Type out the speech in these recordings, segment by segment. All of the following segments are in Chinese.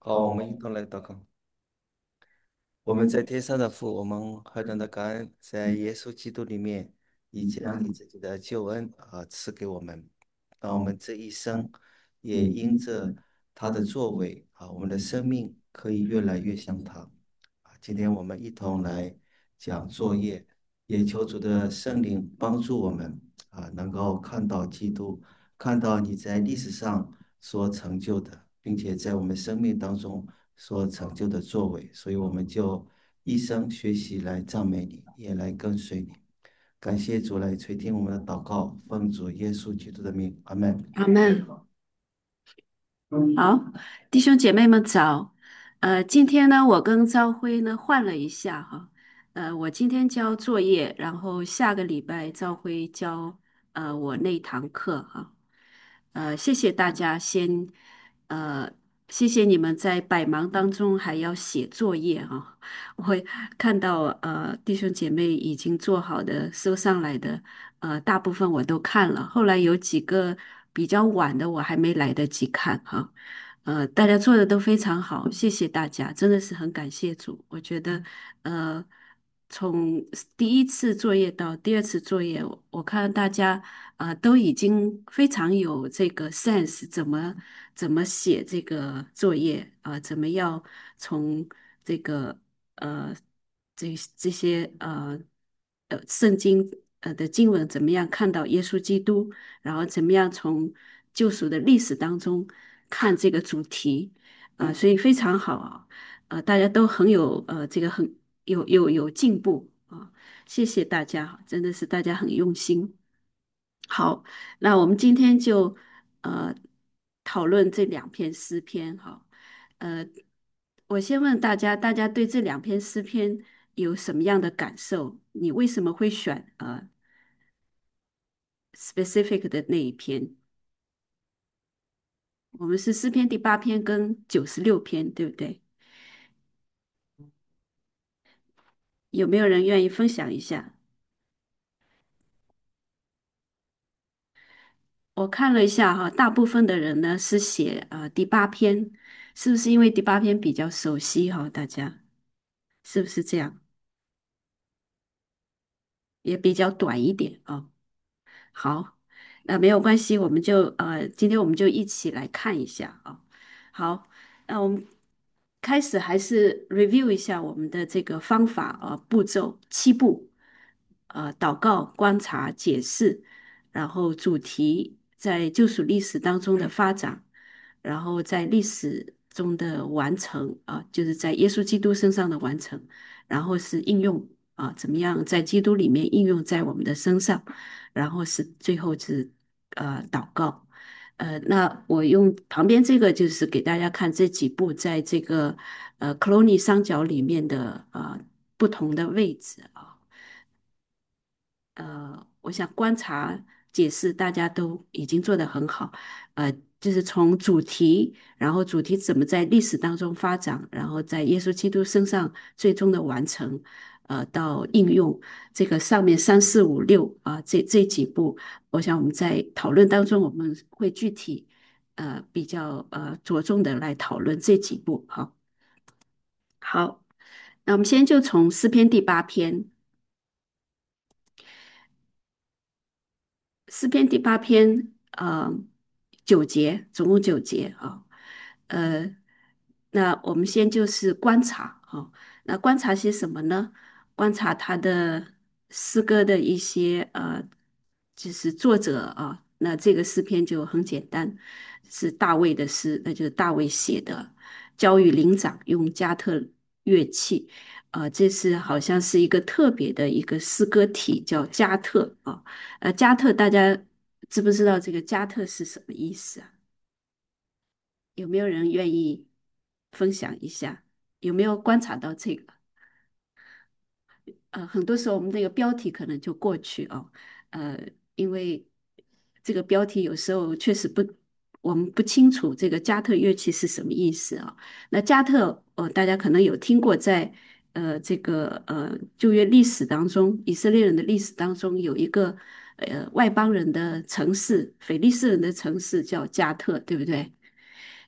好，我们一同来祷告。我们在天上的父，我们何等的感恩，在耶稣基督里面，你将你自己的救恩赐给我们，让我们这一生也因着他的作为我们的生命可以越来越像他。今天我们一同来讲作业，也求主的圣灵帮助我们能够看到基督，看到你在历史上所成就的，并且在我们生命当中所成就的作为，所以我们就一生学习来赞美你，也来跟随你。感谢主来垂听我们的祷告，奉主耶稣基督的名，阿门。 阿门。好，弟兄姐妹们早。今天呢，我跟朝晖呢换了一下哈。我今天交作业，然后下个礼拜朝晖交我那堂课哈。谢谢大家呃谢谢你们在百忙当中还要写作业哈。我会看到弟兄姐妹已经做好的收上来的，大部分我都看了，后来有几个比较晚的我还没来得及看哈。大家做的都非常好，谢谢大家，真的是很感谢主。我觉得，呃，从第一次作业到第二次作业，我看大家都已经非常有这个 sense，怎么写这个作业怎么样从这个呃这些圣经的经文怎么样看到耶稣基督，然后怎么样从救赎的历史当中看这个主题所以非常好啊。大家都很有这个很有进步啊，谢谢大家，真的是大家很用心。好，那我们今天就呃讨论这两篇诗篇哈。呃，我先问大家，大家对这两篇诗篇有什么样的感受？你为什么会选specific 的那一篇？我们是诗篇第8篇跟96篇，对不对？有没有人愿意分享一下？我看了一下哈，大部分的人呢是写第8篇，是不是因为第8篇比较熟悉哈？大家是不是这样？也比较短一点啊。好，那没有关系，我们就今天我们就一起来看一下啊。好，那我们开始还是 review 一下我们的这个方法步骤7步，祷告、观察、解释，然后主题在救赎历史当中的发展，然后在历史中的完成就是在耶稣基督身上的完成，然后是应用怎么样在基督里面应用在我们的身上。然后是最后是祷告。那我用旁边这个就是给大家看这几步在这个克罗尼三角里面的不同的位置啊。我想观察解释大家都已经做得很好，就是从主题，然后主题怎么在历史当中发展，然后在耶稣基督身上最终的完成，到应用这个上面3、4、5、6这几步，我想我们在讨论当中我们会具体比较着重的来讨论这几步。好，好，那我们先就从诗篇第8篇。诗篇第8篇，9节，总共9节呃，那我们先就是观察那观察些什么呢？观察他的诗歌的一些就是作者那这个诗篇就很简单，是大卫的诗，那就是大卫写的，教育灵长用加特乐器。这是好像是一个特别的一个诗歌体，叫加特加特大家知不知道这个加特是什么意思啊？有没有人愿意分享一下？有没有观察到这个？很多时候我们那个标题可能就过去呃，因为这个标题有时候确实不，我们不清楚这个加特乐器是什么意思那加特大家可能有听过在，这个旧约历史当中，以色列人的历史当中有一个外邦人的城市，非利士人的城市叫加特，对不对？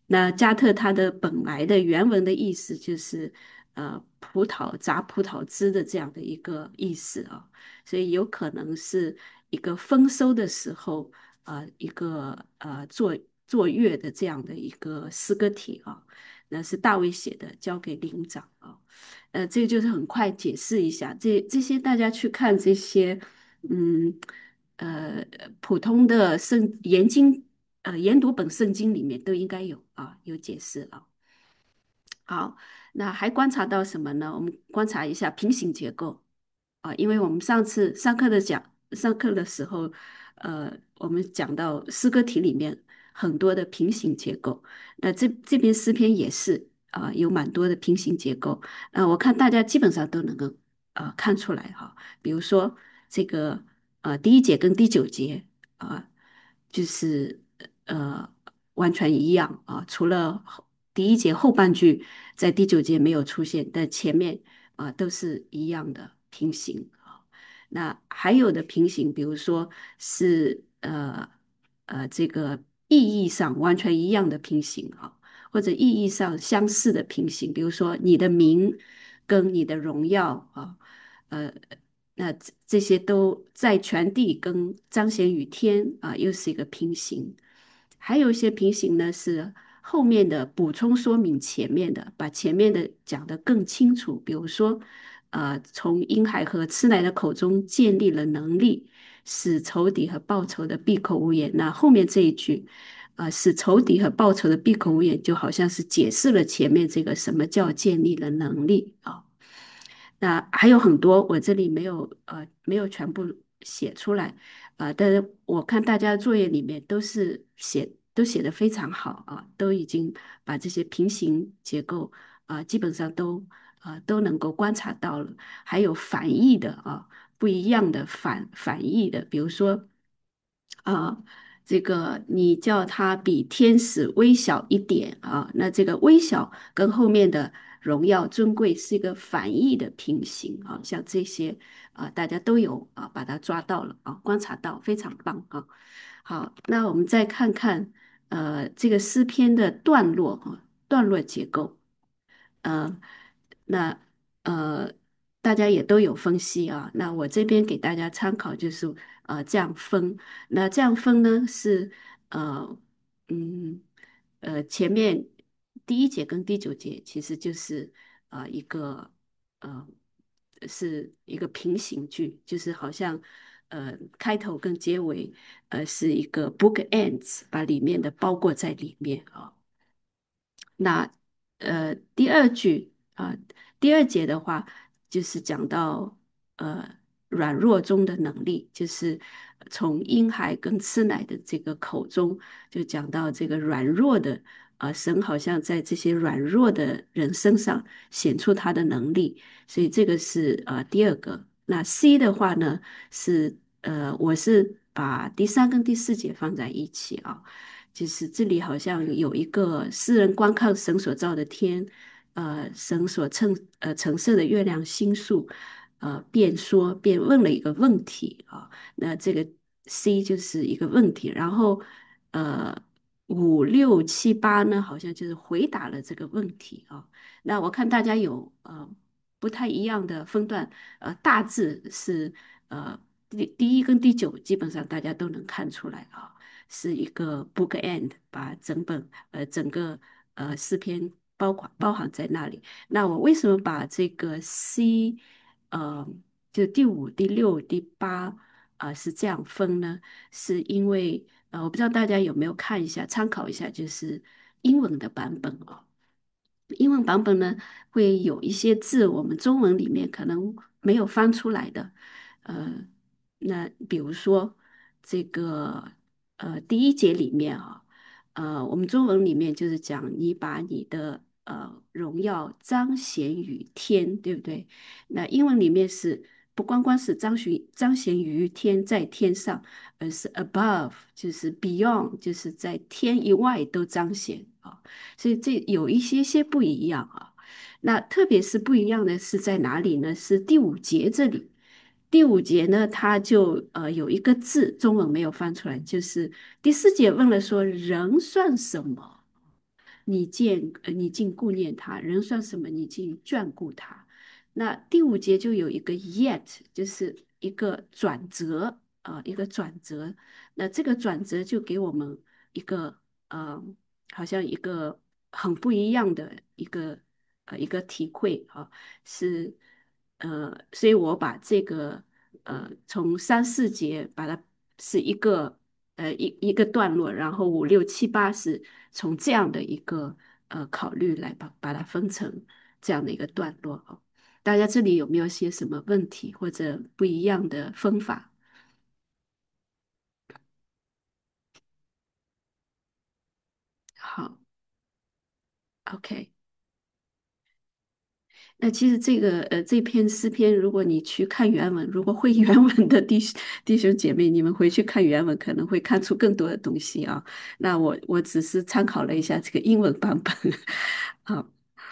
那加特它的本来的原文的意思就是葡萄榨葡萄汁的这样的一个意思啊，所以有可能是一个丰收的时候一个坐月的这样的一个诗歌体啊，那是大卫写的，交给灵长啊。这个就是很快解释一下，这些大家去看这些，嗯，呃，普通的研读本圣经里面都应该有啊，有解释啊。好，那还观察到什么呢？我们观察一下平行结构啊，因为我们上次上课的时候，我们讲到诗歌体里面很多的平行结构，那这边诗篇也是有蛮多的平行结构，我看大家基本上都能够看出来哈，比如说这个第一节跟第九节啊、就是完全一样啊，除了第一节后半句在第九节没有出现，但前面都是一样的平行啊。那还有的平行，比如说是这个意义上完全一样的平行啊，或者意义上相似的平行，比如说你的名跟你的荣耀啊，呃，那这些都在全地跟彰显于天啊，又是一个平行。还有一些平行呢是后面的补充说明前面的，把前面的讲得更清楚。比如说，从婴孩和吃奶的口中建立了能力，使仇敌和报仇的闭口无言。那后面这一句，使仇敌和报仇的闭口无言，就好像是解释了前面这个什么叫建立了能力啊。那还有很多，我这里没有全部写出来但是我看大家的作业里面都写的非常好啊，都已经把这些平行结构基本上都能够观察到了，还有反义的不一样的反义的，比如说啊。这个你叫它比天使微小一点啊，那这个微小跟后面的荣耀尊贵是一个反义的平行啊，像这些大家都有把它抓到了观察到，非常棒啊。好，那我们再看看这个诗篇的段落结构。呃，那呃，大家也都有分析啊。那我这边给大家参考，就是这样分。那这样分呢是呃嗯前面第一节跟第九节其实就是一个呃是一个平行句，就是好像开头跟结尾是一个 book ends，把里面的包括在里面啊。那第二句第二节的话，就是讲到软弱中的能力，就是从婴孩跟吃奶的这个口中，就讲到这个软弱的神好像在这些软弱的人身上显出他的能力，所以这个是第二个。那 C 的话呢是我是把第三跟第四节放在一起啊。就是这里好像有一个诗人观看神所造的天，神所陈设的月亮星宿，便问了一个问题啊，那这个 C 就是一个问题，然后呃五六七八呢，好像就是回答了这个问题啊。那我看大家有不太一样的分段，大致是呃第一跟第九基本上大家都能看出来啊。是一个 book end，把整个诗篇包含在那里。那我为什么把这个 C 呃就第五、第六、第八是这样分呢？是因为我不知道大家有没有看一下参考一下，就是英文的版本哦。英文版本呢，会有一些字我们中文里面可能没有翻出来的，呃，那比如说这个第一节里面我们中文里面就是讲你把你的荣耀彰显于天，对不对？那英文里面是不光光是彰显于天在天上，而是 above，就是 beyond，就是在天以外都彰显啊。所以这有一些不一样啊。那特别是不一样的是在哪里呢？是第五节这里。第五节呢，它就有一个字，中文没有翻出来，就是第四节问了说人算什么？ 你竟顾念他，人算什么？你竟眷顾他。那第五节就有一个 yet，就是一个转折一个转折。那这个转折就给我们一个好像一个很不一样的一个体会是所以我把这个从三四节把它是一个段落，然后五六七八是从这样的一个考虑来把它分成这样的一个段落大家这里有没有些什么问题或者不一样的分法？好，OK。那其实这篇诗篇，如果你去看原文，如果会原文的弟兄姐妹，你们回去看原文，可能会看出更多的东西啊。那我只是参考了一下这个英文版本。好，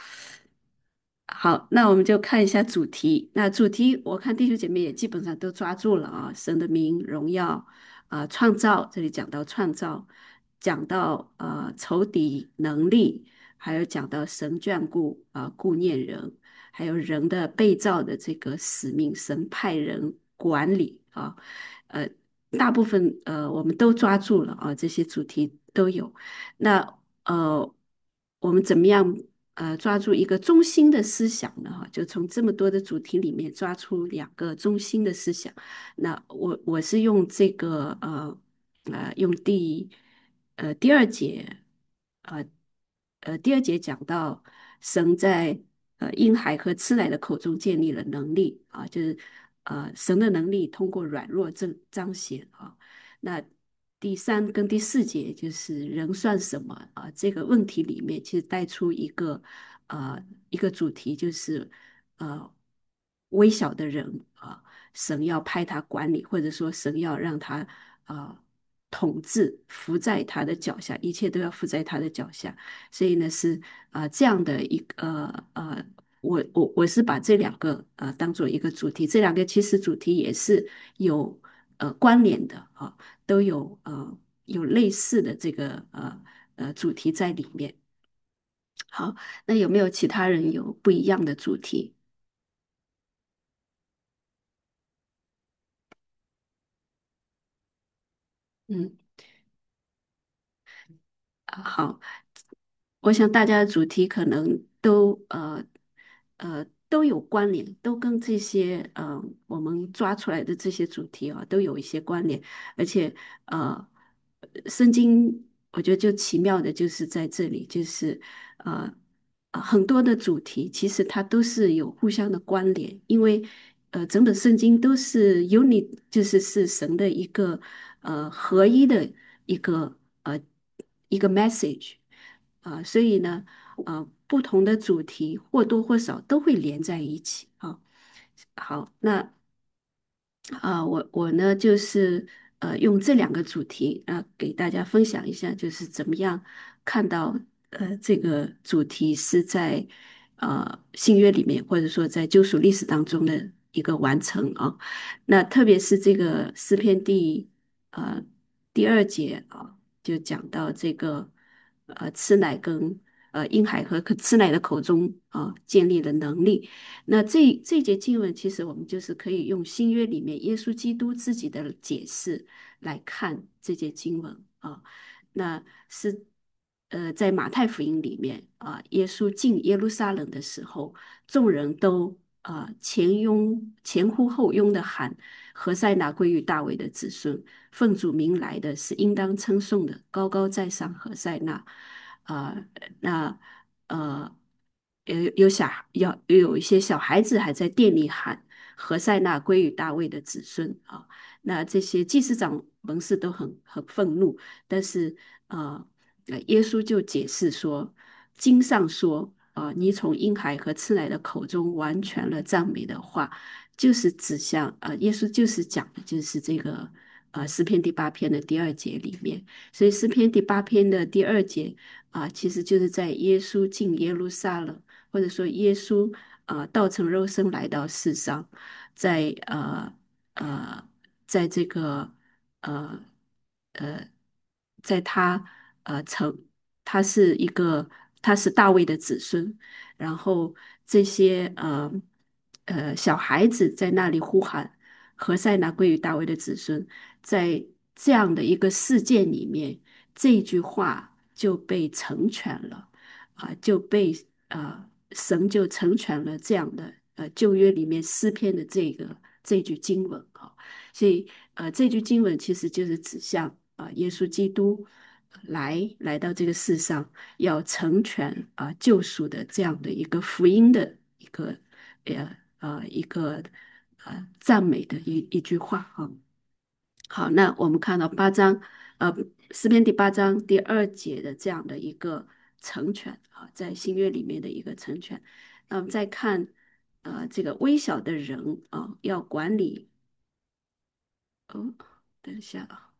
好，那我们就看一下主题。那主题我看弟兄姐妹也基本上都抓住了神的名、荣耀创造，这里讲到创造，讲到仇敌能力，还有讲到神眷顾顾念人，还有人的被造的这个使命，神派人管理呃，大部分我们都抓住了这些主题都有。那我们怎么样抓住一个中心的思想呢？就从这么多的主题里面抓出两个中心的思想。那我是用这个用第二节呃第二节讲到神在婴孩和吃奶的口中建立了能力就是神的能力通过软弱彰显那第三跟第四节就是人算什么这个问题里面其实带出一个主题，就是呃微小的人神要派他管理，或者说神要让他呃统治，伏在他的脚下，一切都要伏在他的脚下。所以呢是这样的一个我是把这两个当做一个主题，这两个其实主题也是有关联的都有类似的这个主题在里面。好，那有没有其他人有不一样的主题？嗯，好，我想大家的主题可能都有关联，都跟这些我们抓出来的这些主题都有一些关联，而且呃圣经我觉得就奇妙的就是在这里，就是呃很多的主题其实它都是有互相的关联，因为整本圣经都是 unit，就是神的一个合一的一个一个 message。所以呢，不同的主题或多或少都会连在一起好，那我呢就是用这两个主题给大家分享一下，就是怎么样看到这个主题是在新约里面，或者说在救赎历史当中的一个完成那特别是这个诗篇呃第二节就讲到这个吃奶跟婴孩和吃奶的口中建立了能力。那这节经文，其实我们就是可以用新约里面耶稣基督自己的解释来看这节经文那是在马太福音里面耶稣进耶路撒冷的时候，众人都前呼后拥的喊：何塞那归于大卫的子孙，奉主名来的是应当称颂的，高高在上何塞那那呃。有一些小孩子还在店里喊何塞那归于大卫的子孙那这些祭司长文士都很愤怒，但是耶稣就解释说，经上说你从婴孩和吃奶的口中完全了赞美的话，就是指向耶稣就是讲的就是这个诗篇第八篇的第二节里面，所以诗篇第八篇的第二节其实就是在耶稣进耶路撒冷。或者说耶稣道成肉身来到世上，在在这个呃呃，在他成他是一个他是大卫的子孙，然后这些小孩子在那里呼喊何塞那归于大卫的子孙，在这样的一个事件里面，这句话就被成全了。就被神就成全了这样的旧约里面诗篇的这句经文所以这句经文其实就是指向耶稣基督来到这个世上，要成全救赎的这样的一个福音的一个赞美的一句话好，那我们看到诗篇第八章第二节的这样的一个成全在新约里面的一个成全。那我们再看这个微小的人要管理哦，等一下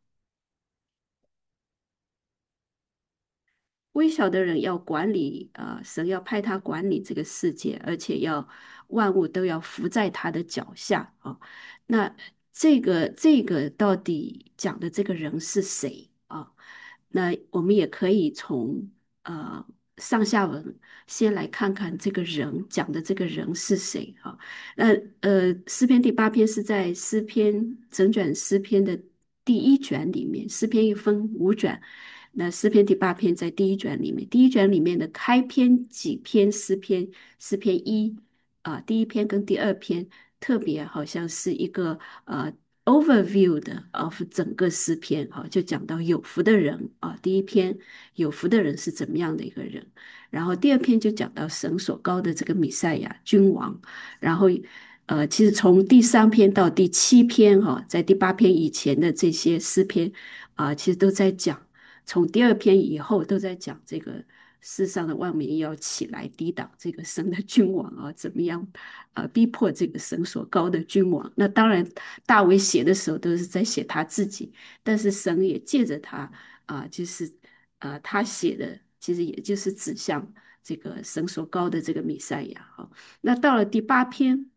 微小的人要管理神要派他管理这个世界，而且万物都要伏在他的脚下那这个到底讲的这个人是谁那我们也可以从呃上下文先来看看这个人讲的这个人是谁那诗篇第八篇是在整卷诗篇的第一卷里面，诗篇一分5卷。那诗篇第八篇在第一卷里面，第一卷里面的开篇几篇诗篇第一篇跟第二篇特别好像是一个overview 的整个诗篇就讲到有福的人第一篇有福的人是怎么样的一个人，然后第二篇就讲到神所高的这个弥赛亚君王，然后其实从第三篇到第七篇在第八篇以前的这些诗篇其实都在讲，从第二篇以后都在讲这个世上的万民要起来抵挡这个神的君王怎么样逼迫这个神所高的君王。那当然，大卫写的时候都是在写他自己，但是神也借着他就是他写的，其实也就是指向这个神所高的这个弥赛亚那到了第八篇。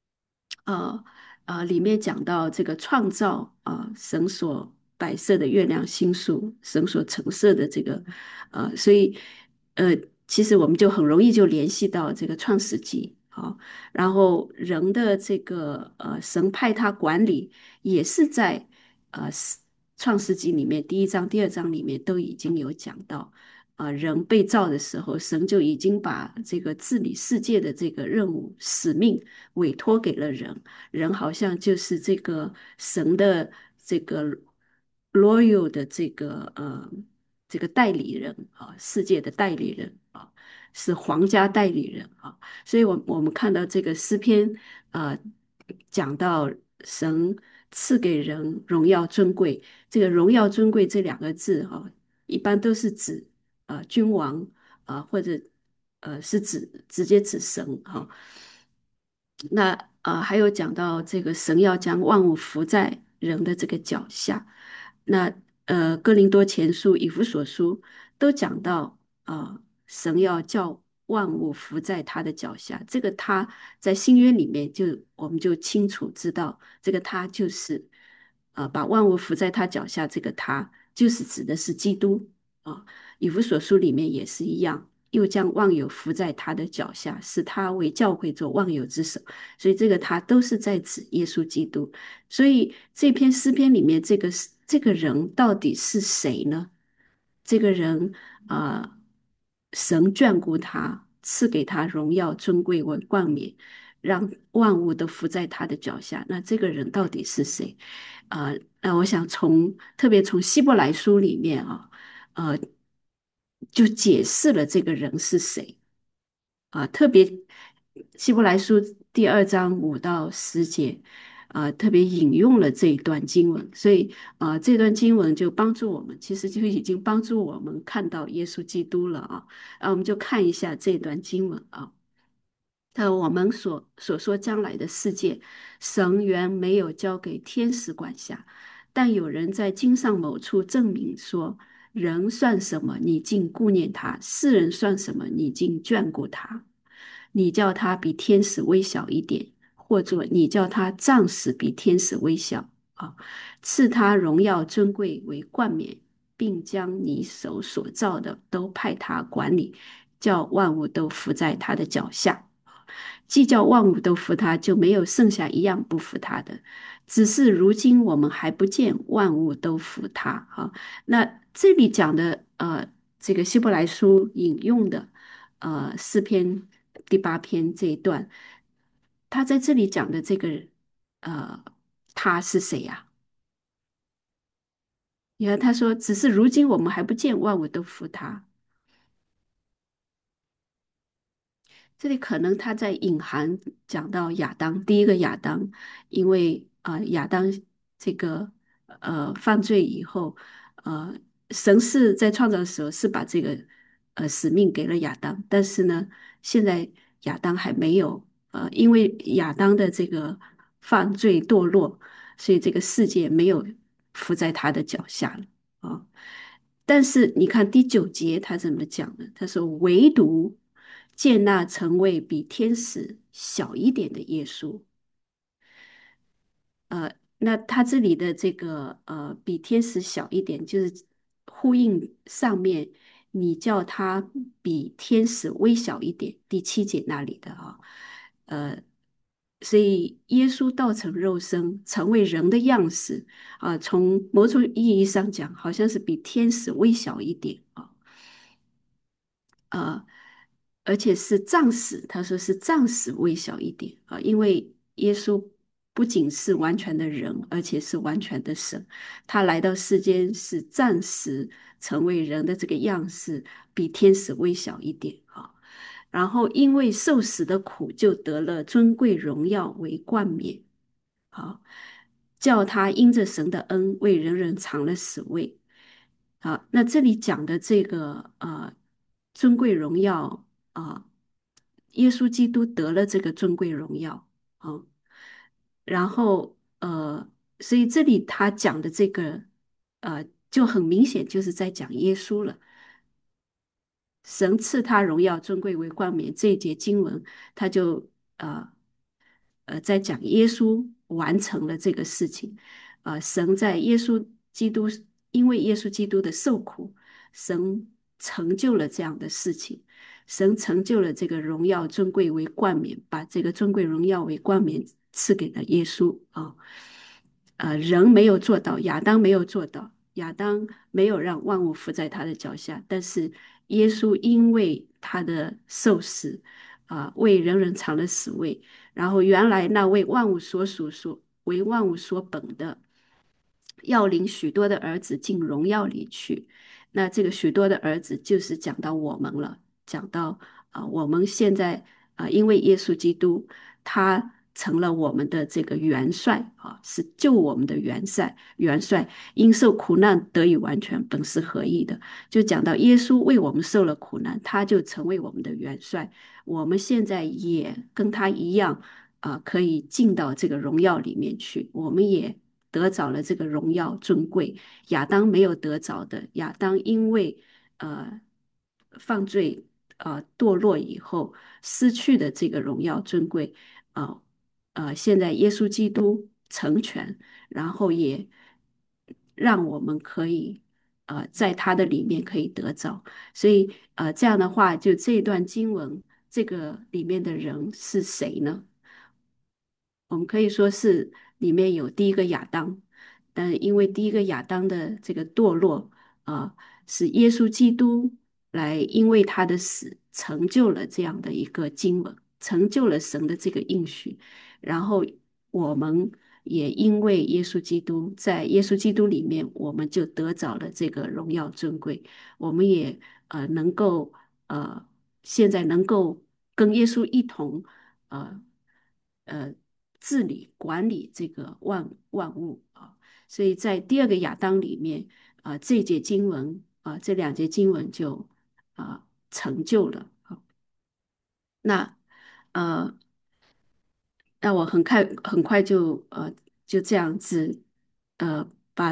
里面讲到这个创造神所摆设的月亮星宿，神所陈设的这个所以呃，其实我们就很容易就联系到这个创世纪然后人的这个神派他管理，也是在创世纪里面第一章、第二章里面都已经有讲到。人被造的时候，神就已经把这个治理世界的这个任务使命委托给了人，人好像就是这个神的这个 loyal 的这个代理人世界的代理人是皇家代理人所以我们看到这个诗篇讲到神赐给人荣耀尊贵，这个荣耀尊贵这2个字一般都是指君王或者是直接指神那还有讲到这个神要将万物伏在人的这个脚下。那哥林多前书、以弗所书都讲到神要叫万物伏在他的脚下。这个他在新约里面我们就清楚知道，这个他就是把万物伏在他脚下，这个他就是指的是基督以弗所书里面也是一样。又将万有伏在他的脚下，使他为教会做万有之首。所以这个他都是在指耶稣基督。所以这篇诗篇里面，这个人到底是谁呢？这个人神眷顾他，赐给他荣耀、尊贵为冠冕，让万物都伏在他的脚下。那这个人到底是谁？那我想特别从希伯来书里面呃，就解释了这个人是谁特别希伯来书第二章5到10节特别引用了这一段经文，所以这段经文就帮助我们，其实就已经帮助我们看到耶稣基督了我们就看一下这段经文我们所说将来的世界，神原没有交给天使管辖，但有人在经上某处证明说：人算什么，你竟顾念他；世人算什么，你竟眷顾他？你叫他比天使微小一点，或者你叫他暂时比天使微小赐他荣耀尊贵为冠冕，并将你手所造的都派他管理。 叫万物都伏在他的脚下。既叫万物都服他，就没有剩下一样不服他的。只是如今我们还不见万物都服他。哈，那这里讲的这个希伯来书引用的诗篇第8篇这一段，他在这里讲的这个呃他是谁呀、你看他说，只是如今我们还不见万物都服他。这里可能他在隐含讲到亚当，第一个亚当，因为亚当这个犯罪以后，呃神是在创造的时候是把这个使命给了亚当，但是呢，现在亚当还没有因为亚当的这个犯罪堕落，所以这个世界没有伏在他的脚下了啊。但是你看第9节他怎么讲呢？他说：“唯独见那成为比天使小一点的耶稣。”那他这里的这个比天使小一点，就是呼应上面你叫他比天使微小一点，第7节那里的呃，所以耶稣道成肉身，成为人的样式从某种意义上讲，好像是比天使微小一点呃，而且是暂时，他说是暂时微小一点因为耶稣不仅是完全的人，而且是完全的神，他来到世间是暂时成为人的这个样式，比天使微小一点然后因为受死的苦，就得了尊贵荣耀为冠冕叫他因着神的恩为人人尝了死味。好，那这里讲的这个尊贵荣耀耶稣基督得了这个尊贵荣耀然后所以这里他讲的这个就很明显就是在讲耶稣了。神赐他荣耀尊贵为冠冕这一节经文，他就在讲耶稣完成了这个事情神在耶稣基督因为耶稣基督的受苦，神成就了这样的事情，神成就了这个荣耀尊贵为冠冕，把这个尊贵荣耀为冠冕赐给了耶稣人没有做到，亚当没有做到，亚当没有让万物伏在他的脚下，但是耶稣因为他的受死为人人尝了死味，然后原来那为万物所属、为万物所本的，要领许多的儿子进荣耀里去。那这个许多的儿子就是讲到我们了，讲到我们现在因为耶稣基督他成了我们的这个元帅是救我们的元帅因受苦难得以完全，本是合意的。就讲到耶稣为我们受了苦难，他就成为我们的元帅，我们现在也跟他一样可以进到这个荣耀里面去，我们也得着了这个荣耀尊贵。亚当没有得着的，亚当因为犯罪堕落以后失去的这个荣耀尊贵现在耶稣基督成全，然后也让我们可以在他的里面可以得着。所以这样的话，就这段经文这个里面的人是谁呢？我们可以说是里面有第一个亚当，但因为第一个亚当的这个堕落是耶稣基督来因为他的死成就了这样的一个经文，成就了神的这个应许，然后我们也因为耶稣基督在耶稣基督里面，我们就得着了这个荣耀尊贵，我们也能够现在能够跟耶稣一同呃呃治理管理这个万物所以在第二个亚当里面这节经文这2节经文就成就了那呃那我很快就这样子把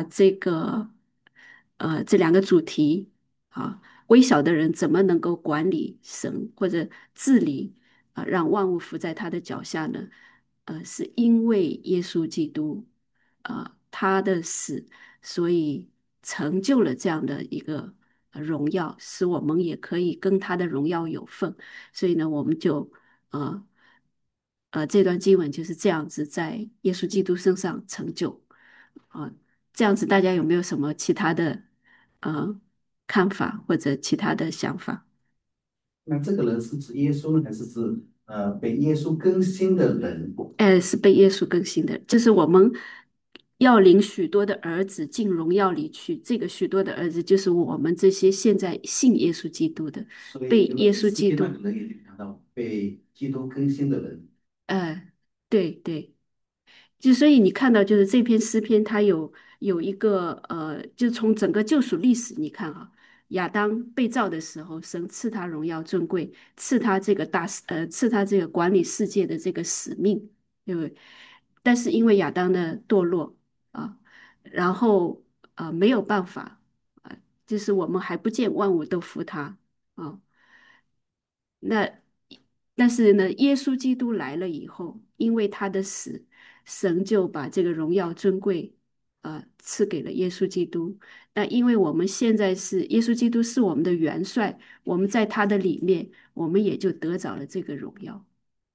这2个主题微小的人怎么能够管理神或者治理让万物伏在他的脚下呢？是因为耶稣基督他的死，所以成就了这样的一个荣耀，使我们也可以跟他的荣耀有份。所以呢，我们就呃这段经文就是这样子在耶稣基督身上成就啊。这样子大家有没有什么其他的呃看法或者其他的想法？ 那这个人是指耶稣呢，还是指被耶稣更新的人？ 是被耶稣更新的，就是我们要领许多的儿子进荣耀里去。这个许多的儿子，就是我们这些现在信耶稣基督的， 所以被耶这个第稣基督， 四篇那个人也讲到被基督更新的人。 呃，对对。所以你看到，就是这篇诗篇，它有一个就从整个救赎历史，你看啊，亚当被造的时候，神赐他荣耀尊贵，赐他这个赐他这个管理世界的这个使命，对不对？但是因为亚当的堕落啊，然后没有办法啊，就是我们还不见万物都服他啊，那但是呢，耶稣基督来了以后，因为他的死，神就把这个荣耀尊贵赐给了耶稣基督。那因为我们现在是耶稣基督是我们的元帅，我们在他的里面，我们也就得着了这个荣耀。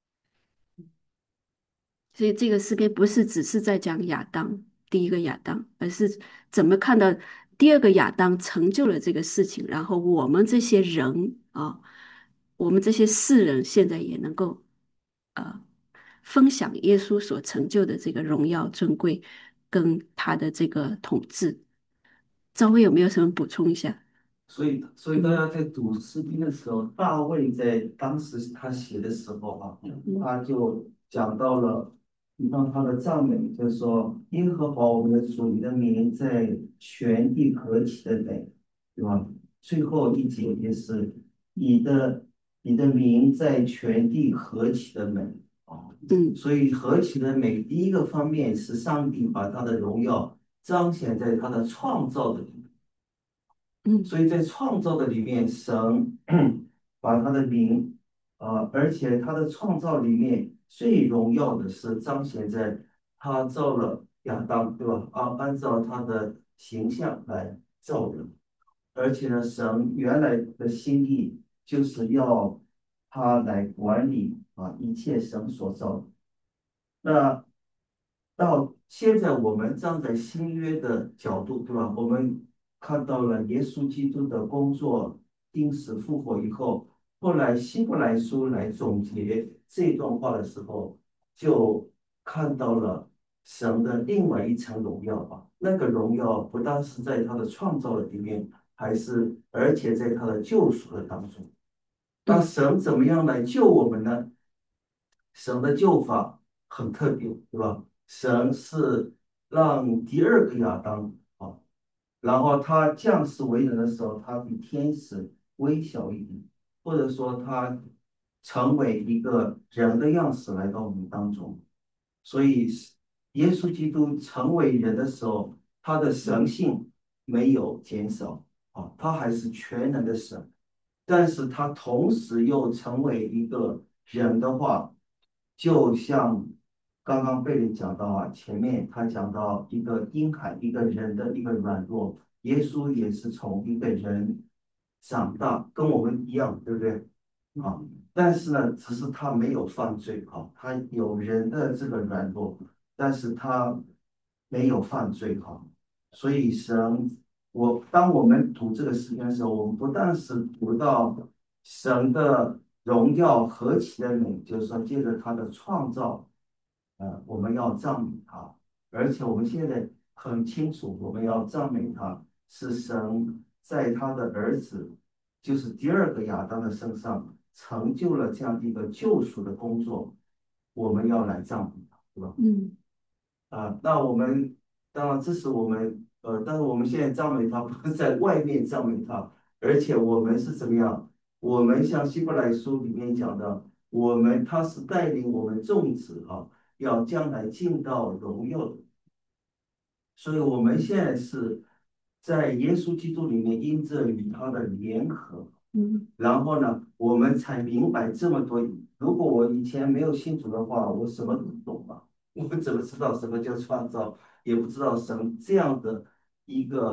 所以这个诗篇不是只是在讲亚当第一个亚当，而是怎么看到第二个亚当成就了这个事情，然后我们这些人啊，我们这些世人现在也能够呃分享耶稣所成就的这个荣耀尊贵跟他的这个统治。赵薇有没有什么补充一下？ 所以大嗯家在读诗篇的时候，大卫在当时他写的时候嗯他就讲到了，比方他的赞美，就是说耶和华我们的主，你的名在全地何其的美，对吧？最后一节也是你的你的名在全地何其的美啊！ 嗯所以何其的美，第一个方面是上帝把他的荣耀彰显在他的创造的里面。 嗯所以在创造的里面，神把他的名，而且他的创造里面最荣耀的是彰显在他造了亚当，对吧？按照他的形象来造人，而且呢，神原来的心意就是要他来管理一切神所造的。那到现在，我们站在新约的角度，对吧？我们看到了耶稣基督的工作，钉死复活以后，后来希伯来书来总结这段话的时候，就看到了神的另外一层荣耀吧。那个荣耀不单是在他的创造的里面，而且在他的救赎的当中。那嗯神怎么样来救我们呢？神的救法很特别，对吧？神是让第二个亚当然后他降世为人的时候，他比天使微小一点，或者说他成为一个人的样式来到我们当中。所以，耶稣基督成为人的时候，他的神性没有减少他还是全能的神。但是他同时又成为一个人的话，就像刚刚贝里讲到前面他讲到一个婴孩，一个人的一个软弱，耶稣也是从一个人长大，跟我们一样，对不对？啊，但是呢，只是他没有犯罪他有人的这个软弱，但是他没有犯罪所以当我们读这个诗篇的时候，我们不但是读到神的荣耀何其的美，就是说借着他的创造，我们要赞美他，而且我们现在很清楚，我们要赞美他是神在他的儿子，就是第二个亚当的身上成就了这样一个救赎的工作，我们要来赞美他，对吧？ 嗯那我们当然这是我们但是我们现在赞美他不是在外面赞美他，而且我们是怎么样？我们像希伯来书里面讲的，他是带领我们众子要将来进到荣耀的，所以我们现在是在耶稣基督里面因着与他的联合， 嗯然后呢，我们才明白这么多。如果我以前没有信主的话，我什么都不懂嘛，我怎么知道什么叫创造？也不知道神这样的一个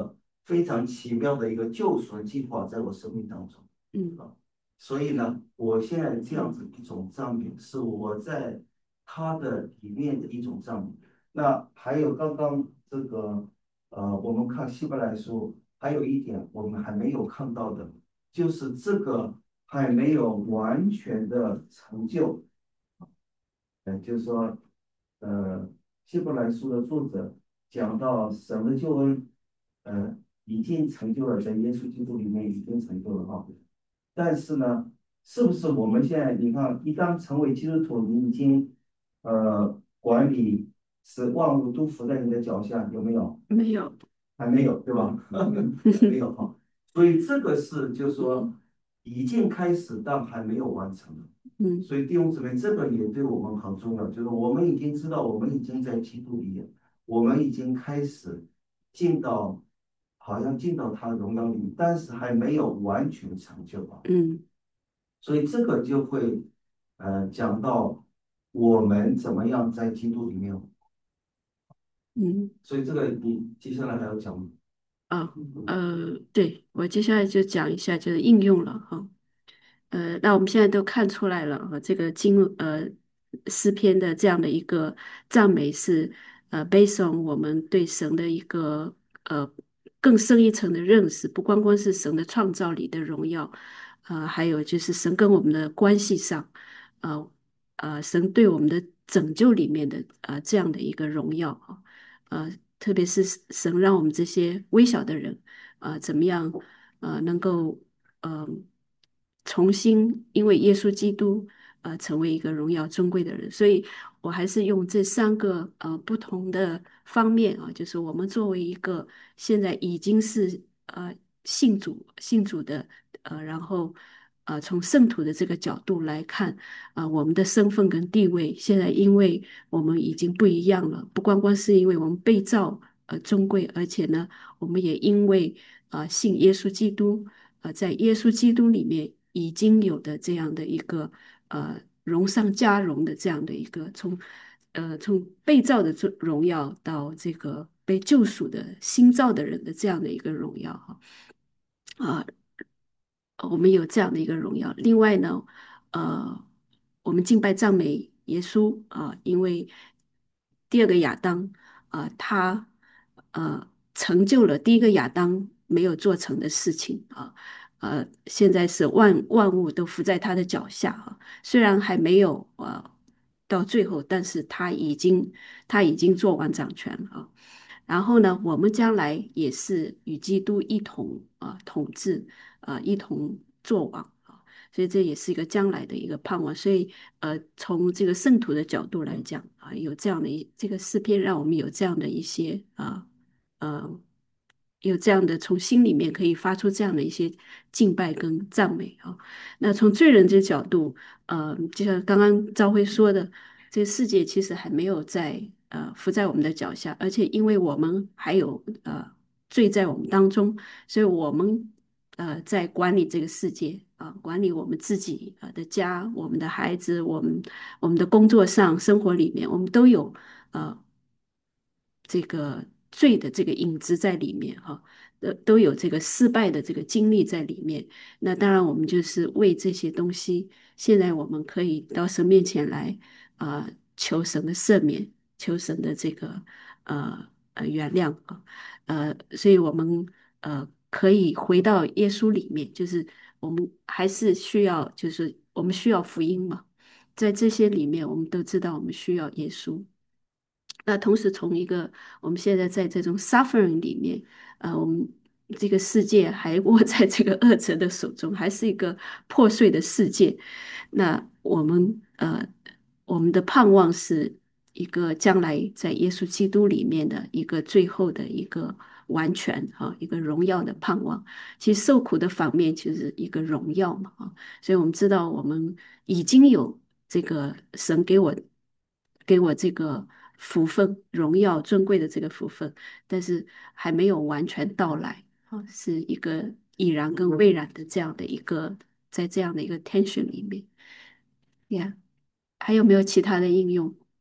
非常奇妙的一个救赎的计划在我生命当中嗯啊。所以呢，我现在这样子一种赞美，是我在他的里面的一种赞美。那还有刚刚这个我们看希伯来书，还有一点我们还没有看到的，就是这个还没有完全的成就。就是说，呃，希伯来书的作者讲到神的救恩，已经成就了，在耶稣基督里面已经成就了哈。但是呢，是不是我们现在你看，一旦成为基督徒，你已经管理使万物都伏在你的脚下，有没有？ 没有。 还没有，对吧？还没有哈。所以这个是就是说已经开始，但还没有完成的。 嗯所以弟兄姊妹，这个也对我们很重要，就是我们已经知道，我们已经在基督里，我们已经开始进到，好像进到他的荣耀里，但是还没有完全成就啊。 嗯所以这个就会，讲到我们怎么样在基督里面。 嗯。 所以这个你接下来还要讲吗？ 啊，对，我接下来就讲一下就是应用了哈。那我们现在都看出来了哈，这个诗篇的这样的一个赞美是based on 我们对神的一个呃更深一层的认识，不光光是神的创造里的荣耀，还有就是神跟我们的关系上，呃神对我们的拯救里面的这样的一个荣耀啊。特别是神让我们这些微小的人，怎么样，能够，呃，重新因为耶稣基督，成为一个荣耀尊贵的人。所以我还是用这三个不同的方面啊，就是我们作为一个现在已经是信主的，然后从圣徒的这个角度来看。我们的身份跟地位，现在因为我们已经不一样了，不光光是因为我们被造尊贵，而且呢，我们也因为信耶稣基督，在耶稣基督里面已经有的这样的一个荣上加荣的这样的一个从被造的荣耀到这个被救赎的新造的人的这样的一个荣耀哈。啊，我们有这样的一个荣耀。另外呢，我们敬拜赞美耶稣因为第二个亚当他成就了第一个亚当没有做成的事情现在是万物都伏在他的脚下虽然还没有到最后，但是他已经做完掌权了然后呢，我们将来也是与基督一同统治一同作王所以这也是一个将来的一个盼望。所以从这个圣徒的角度来讲有这样的这个诗篇，让我们有这样的一些呃有这样的从心里面可以发出这样的一些敬拜跟赞美那从罪人这角度，就像刚刚朝晖说的，这个世界其实还没有伏在我们的脚下，而且因为我们还有罪在我们当中，所以我们在管理这个世界管理我们自己的家、我们的孩子、我们的工作上、生活里面，我们都有呃这个罪的这个影子在里面都有这个失败的这个经历在里面。那当然，我们就是为这些东西，现在我们可以到神面前来求神的赦免，求神的这个原谅所以我们可以回到耶稣里面，就是我们还是需要，就是我们需要福音嘛，在这些里面，我们都知道我们需要耶稣。那同时，从一个我们现在在这种 suffering 里面，我们这个世界还握在这个恶者的手中，还是一个破碎的世界。那我们的盼望是一个将来在耶稣基督里面的一个最后的一个完全一个荣耀的盼望。其实受苦的反面就是一个荣耀嘛所以我们知道我们已经有这个神给我这个福分、荣耀、尊贵的这个福分，但是还没有完全到来是一个已然跟未然的这样的一个，在这样的一个 tension 里面，呀，还有没有其他的应用？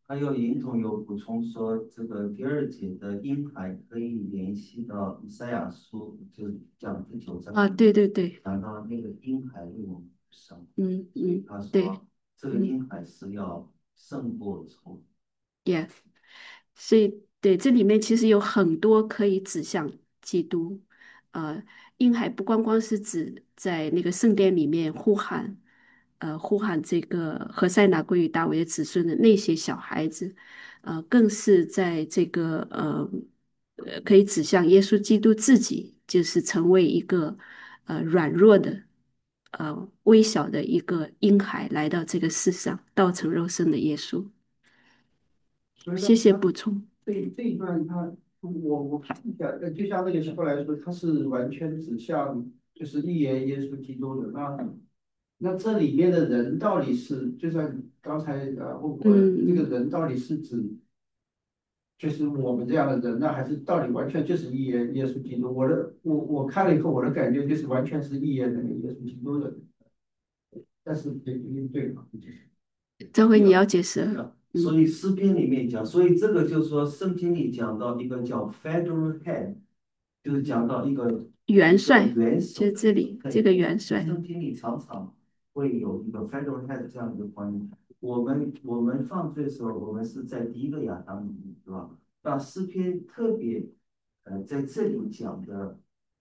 还有尹总有补充说，这个第二节的婴孩可以联系到以赛亚书，就是讲第9章， 啊，对对对， 讲到那个婴孩为我们生，所以嗯嗯， 他对， 说这个嗯。 婴孩是要胜过仇敌。 Yeah，所以对这里面其实有很多可以指向基督。呃，婴孩不光光是指在那个圣殿里面呼喊，呼喊这个何塞纳归于大卫的子孙的那些小孩子，更是在这个可以指向耶稣基督自己，就是成为一个软弱的。微小的一个婴孩来到这个世上，道成肉身的耶稣。 所以谢谢他补充。 这一段他我看一下，就像那个希伯来说，他是完全指向就是预言耶稣基督的。那这里面的人到底是，就像刚才问过的，这个嗯， 人到底是指就是我们这样的人呢，还是到底完全就是预言耶稣基督？我看了以后，我的感觉就是完全是预言那个耶稣基督的，但是也不一定对嘛，就是。 这回你要解释了。 所以诗篇里面讲，所以这个就是说，圣经里讲到一个叫 federal head，就是讲到元帅元首就这里这个元帅。 圣经里常常会有一个 federal head 这样一个观念。我们犯罪的时候，我们是在第一个亚当里面，对吧？那诗篇特别在这里讲的，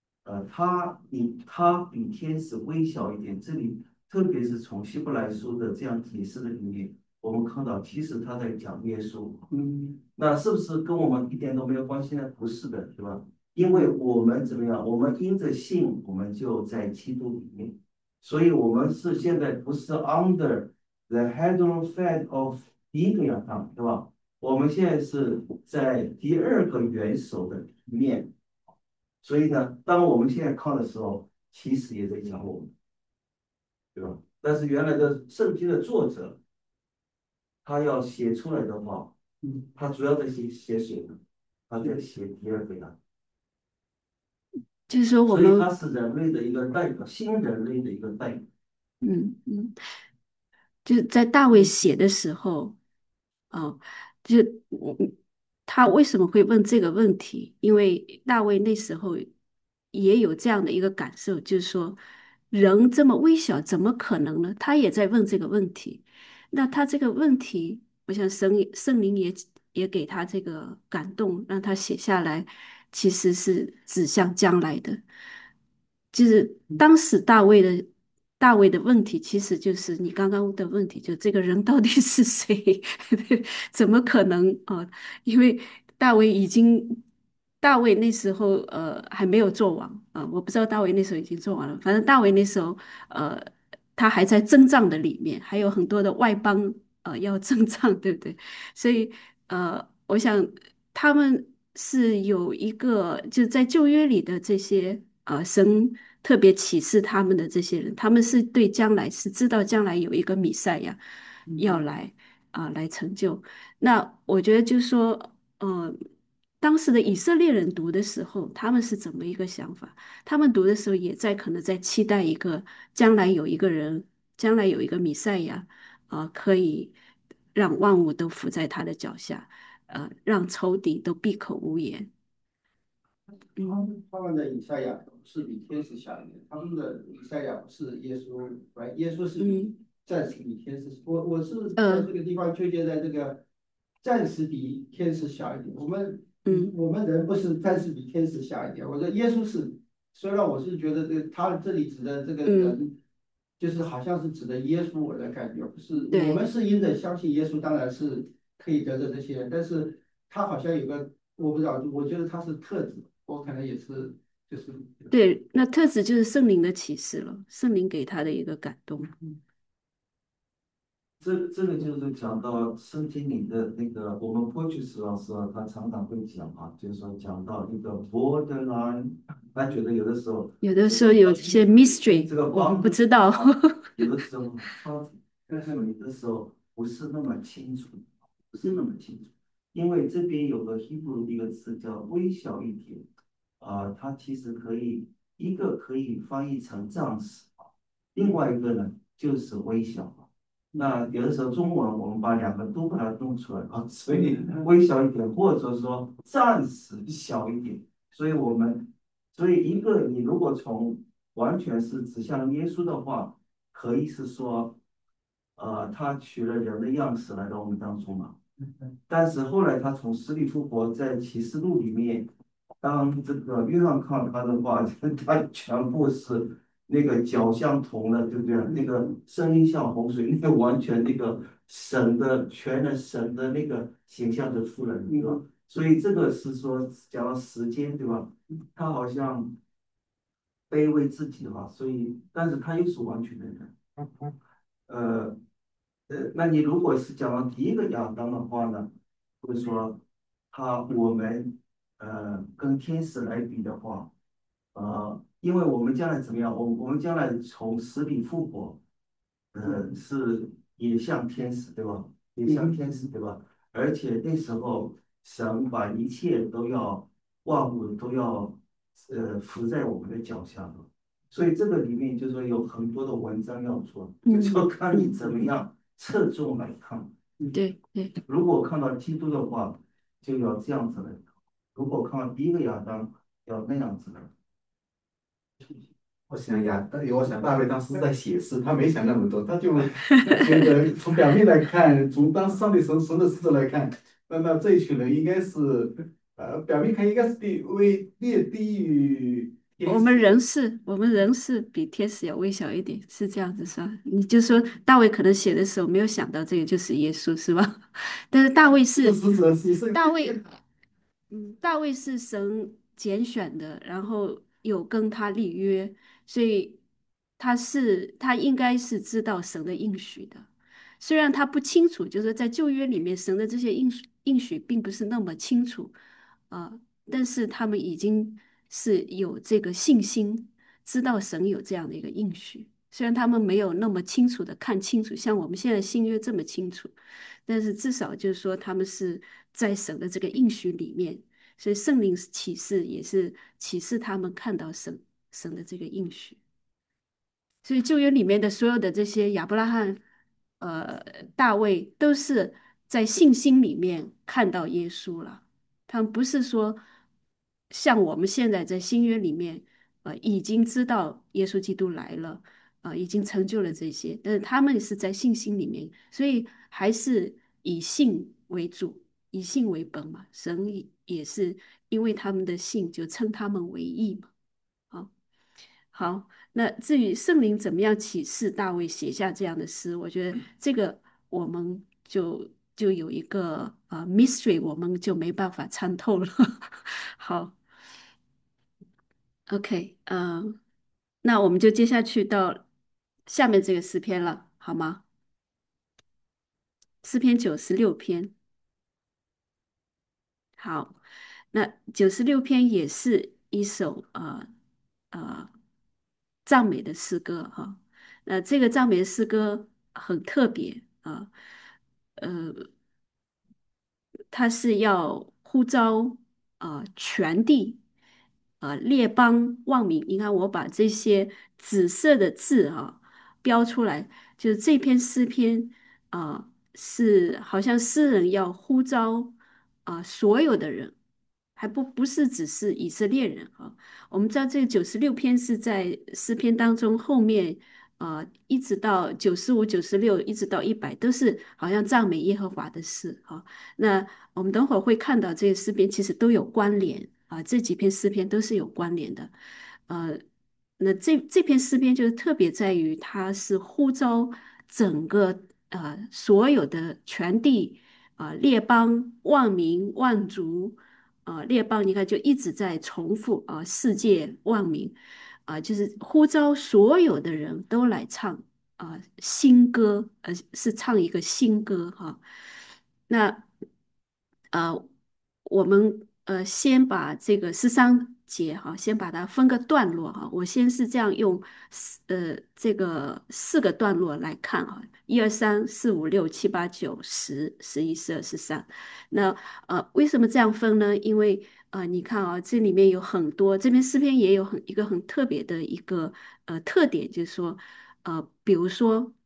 他比天使微小一点。这里特别是从希伯来书的这样解释的里面，我们看到其实他在讲耶稣。那是不是跟我们一点都没有关系呢？不是的，对吧？因为我们怎么样？我们因着信，我们就在基督里面，所以我们是现在不是 under the head of 第一个亚当，对吧？我们现在是在第二个元首的里面，所以呢，当我们现在看的时候，其实也在讲我们，对吧？但是原来的圣经的作者，他要写出来的话，他主要在写谁呢？他在写第二个亚当。 就是说我所以它们是人类的一个代表，新人类的一个代表。 嗯嗯，就是在大卫写的时候，哦，就他为什么会问这个问题？因为大卫那时候也有这样的一个感受，就是说人这么微小，怎么可能呢？他也在问这个问题。那他这个问题，我想圣灵也给他这个感动，让他写下来，其实是指向将来的。就是当时大卫的问题，其实就是你刚刚的问题，就这个人到底是谁？怎么可能啊？因为大卫已经，大卫那时候还没有做王啊，我不知道大卫那时候已经做完了，反正大卫那时候呃他还在征战的里面，还有很多的外邦要征战，对不对？所以我想他们是有一个就在旧约里的这些神特别启示他们的这些人，他们是对将来是知道将来有一个弥赛亚要来来成就。那我觉得就是说，当时的以色列人读的时候，他们是怎么一个想法？他们读的时候也可能在期待一个将来有一个人，将来有一个弥赛亚可以让万物都伏在他的脚下，让仇敌都闭口无言。 他们的以赛亚是比天使小一点，他们的以赛亚不是耶稣，耶稣是暂时比天使。我是在这个地方纠结在这个暂时比天使小一点。我们人不是暂时比天使小一点，我说耶稣是，虽然我是觉得他这里指的这个人，就是好像是指的耶稣，我的感觉不是，我们是因着相信耶稣，当然是可以得着这些，但是他好像有个我不知道，我觉得他是特质。我可能也是，就是对，那特质就是圣灵的启示了，圣灵给他的一个感动。 这个就是讲到圣经里的那个，我们过去时老师啊，他常常会讲啊，就是说讲到一个 borderline，他觉得有的时候有的时候有些 mystery， 这个我不知道。 有的时候但是有的时候不是那么清楚，不是那么清楚，因为这边有个 Hebrew 一个词叫微小一点，它其实一个可以翻译成暂时，另外一个呢就是微小。 那有的时候中文我们把两个都把它弄出来啊，所以微小一点，或者说暂时小一点。所以所以一个你如果从完全是指向耶稣的话，可以是说，他取了人的样式来到我们当中嘛。但是后来他从死里复活，在启示录里面，当这个约翰看他的话，他全部是那个脚像铜的，对不对？那个声音像洪水，那个完全那个神的全能神的那个形象就出来了，对吧？所以这个是说讲到时间，对吧？他好像卑微自己了，所以但是他又是完全的人。呃那你如果是讲到第一个亚当的话呢，或者说我们跟天使来比的话，因为我们将来怎么样？我们将来从死里复活，是也像天使，对吧？也像天使，对吧？而且那时候神把一切万物都要伏在我们的脚下了。所以这个里面就说有很多的文章要做，就说看你怎么样侧重来看。 对对， 如果看到基督的话，就要这样子来看；如果看到第一个亚当，要那样子来。 我想大卫当时在写诗，他没想那么多，他就觉得从表面来看，从当时上帝神的使者来看，那这一群人应该是，表面看应该是略低于天使。 我们人是比天使要微小一点，是这样子是吧？你就说大卫可能写的时候没有想到这个就是耶稣是吧？但是是使者是大卫大卫是神拣选的，然后有跟他立约，所以他应该是知道神的应许的。虽然他不清楚，就是在旧约里面神的这些应许并不是那么清楚，但是他们已经是有这个信心，知道神有这样的一个应许。虽然他们没有那么清楚的看清楚，像我们现在新约这么清楚，但是至少就是说他们是在神的这个应许里面。所以圣灵启示也是启示他们看到神的这个应许。所以旧约里面的所有的这些亚伯拉罕、呃大卫，都是在信心里面看到耶稣了。他们不是说像我们现在在新约里面，已经知道耶稣基督来了，已经成就了这些，但是他们是在信心里面，所以还是以信为主，以信为本嘛。神也是因为他们的信，就称他们为义嘛。好。好，那至于圣灵怎么样启示大卫写下这样的诗，我觉得这个我们就有一个mystery，我们就没办法参透了。好，OK，那我们就接下去到下面这个诗篇了，好吗？诗篇96篇。好，那96篇也是一首呃赞美的诗歌哈。那这个赞美的诗歌很特别啊，呃，它是要呼召全地列邦万民。你看，我把这些紫色的字标出来，就是这篇诗篇是好像诗人要呼召所有的人，还不是只是以色列人啊。我们知道这个96篇是在诗篇当中后面。一直到95、96，一直到100，都是好像赞美耶和华的事那我们等会儿会看到这些诗篇其实都有关联这几篇诗篇都是有关联的。呃，那这篇诗篇就是特别在于它是呼召整个所有的全地列邦万民万族列邦，你看就一直在重复世界万民就是呼召所有的人都来唱新歌，是唱一个新歌那呃，我们先把这个13节先把它分个段落我先是这样用这个4个段落来看1、2、3、4、5、6、7、8、9、10、11、12、13。那为什么这样分呢？因为你看这里面有很多，这篇诗篇也有一个很特别的一个特点，就是说比如说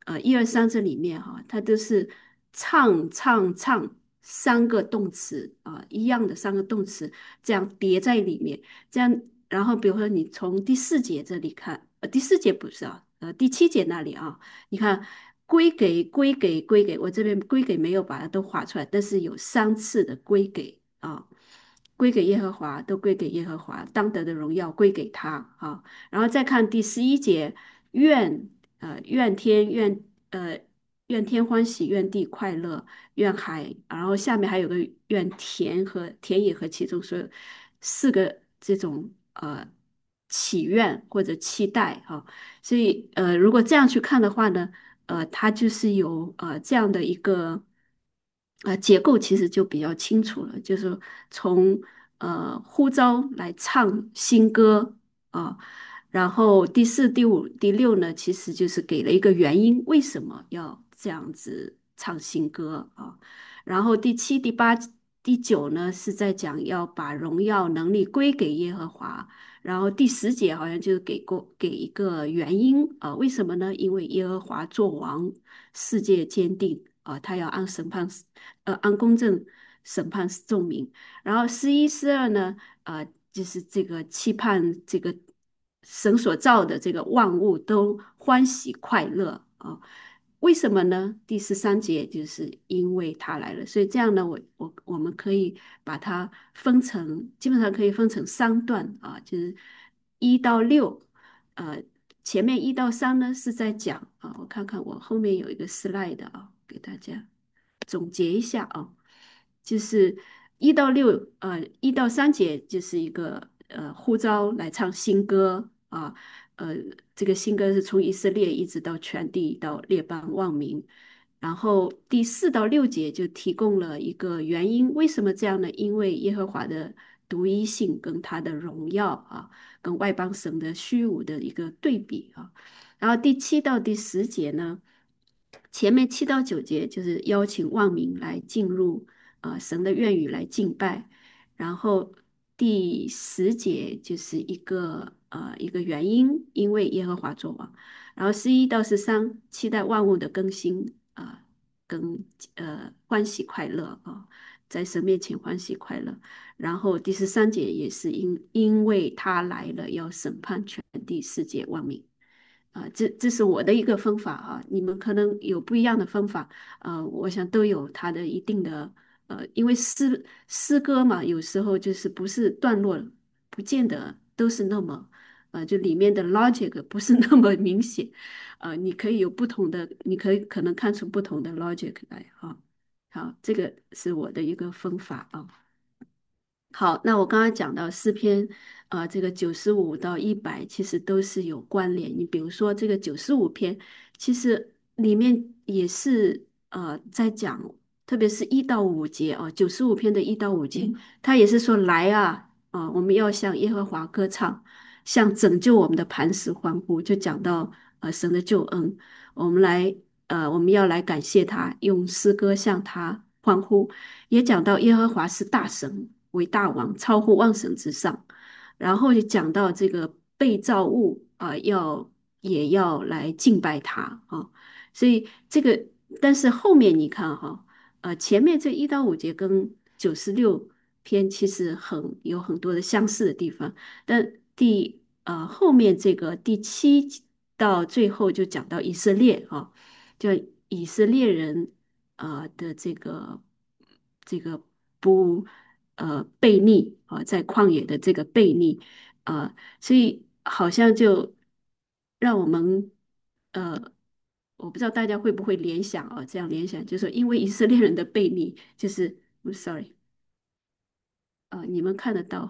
一二三这里面哈，它都是唱三个动词一样的三个动词这样叠在里面，这样然后比如说你从第四节这里看，第四节不是第七节那里你看归给，我这边归给没有把它都划出来，但是有三次的归给归给耶和华，都归给耶和华，当得的荣耀归给他然后再看第11节，愿愿天愿愿天欢喜，愿地快乐，愿海，然后下面还有个愿田野和其中所有四个这种祈愿或者期待所以如果这样去看的话呢，它就是有这样的一个结构，其实就比较清楚了，就是从呼召来唱新歌然后第四、第五、第六呢，其实就是给了一个原因，为什么要这样子唱新歌然后第七、第八、第九呢，是在讲要把荣耀能力归给耶和华。然后第10节好像就是给一个原因为什么呢？因为耶和华作王，世界坚定他要按公正审判众民。然后11、12呢，就是这个期盼这个神所造的这个万物都欢喜快乐为什么呢？第13节就是因为他来了，所以这样呢，我们可以把它分成，基本上可以分成3段就是1到6，前面1到3呢是在讲我看看我后面有一个 slide 给大家总结一下就是1到6，1到3节就是一个呼召来唱新歌这个新歌是从以色列一直到全地到列邦万民。然后第4到6节就提供了一个原因，为什么这样呢？因为耶和华的独一性跟他的荣耀跟外邦神的虚无的一个对比然后第7到第10节呢，前面7到9节就是邀请万民来进入神的院宇来敬拜，然后第10节就是一个原因，因为耶和华作王，然后11到13期待万物的更新跟欢喜快乐在神面前欢喜快乐，然后第13节也是因为他来了，要审判全地世界万民。这是我的一个方法你们可能有不一样的方法，我想都有它的一定的因为诗歌嘛，有时候就是不是段落，不见得都是那么就里面的 logic 不是那么明显，你可以有不同的，你可能看出不同的 logic 来好，这个是我的一个方法好，那我刚才讲到诗篇，这个95到100其实都是有关联。你比如说这个95篇，其实里面也是在讲，特别是1到5节95篇的1到5节，他也是说来我们要向耶和华歌唱，向拯救我们的磐石欢呼，就讲到神的救恩，我们要来感谢他，用诗歌向他欢呼。也讲到耶和华是大神，为大王，超乎万神之上。然后也讲到这个被造物也要来敬拜他所以这个，但是后面你看前面这1到5节跟96篇其实有很多的相似的地方，但后面这个第7到最后就讲到以色列就以色列人的这个不悖逆在旷野的这个悖逆所以好像就让我们呃，我不知道大家会不会联想这样联想，就是说因为以色列人的悖逆，就是sorry 你们看得到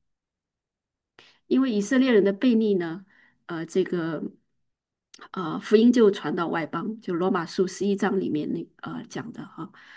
因为以色列人的悖逆呢，这个福音就传到外邦，就罗马书11章里面讲的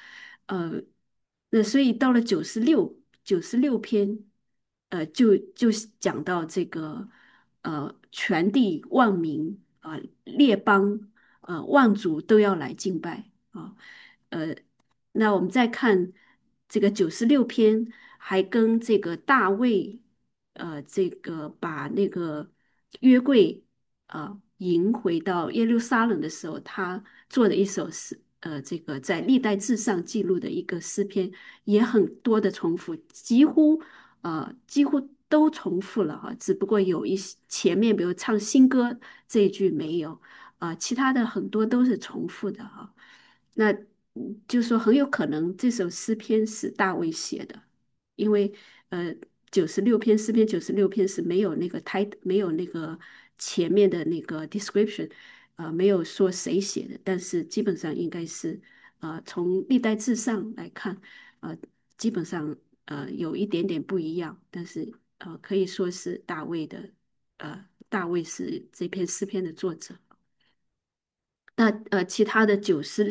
那所以到了96篇，就讲到这个全地万民列邦万族都要来敬拜呃，那我们再看这个96篇，还跟这个大卫这个把那个约柜迎回到耶路撒冷的时候，他做的一首诗，这个在历代志上记录的一个诗篇，也很多的重复，几乎都重复了哈，只不过有一些前面比如唱新歌这一句没有，其他的很多都是重复的哈。那就说很有可能这首诗篇是大卫写的，因为呃96篇诗篇96篇是没有那个没有那个前面的那个 description，没有说谁写的，但是基本上应该是从历代志上来看，呃基本上有一点点不一样，但是可以说是大卫的，大卫是这篇诗篇的作者。那其他的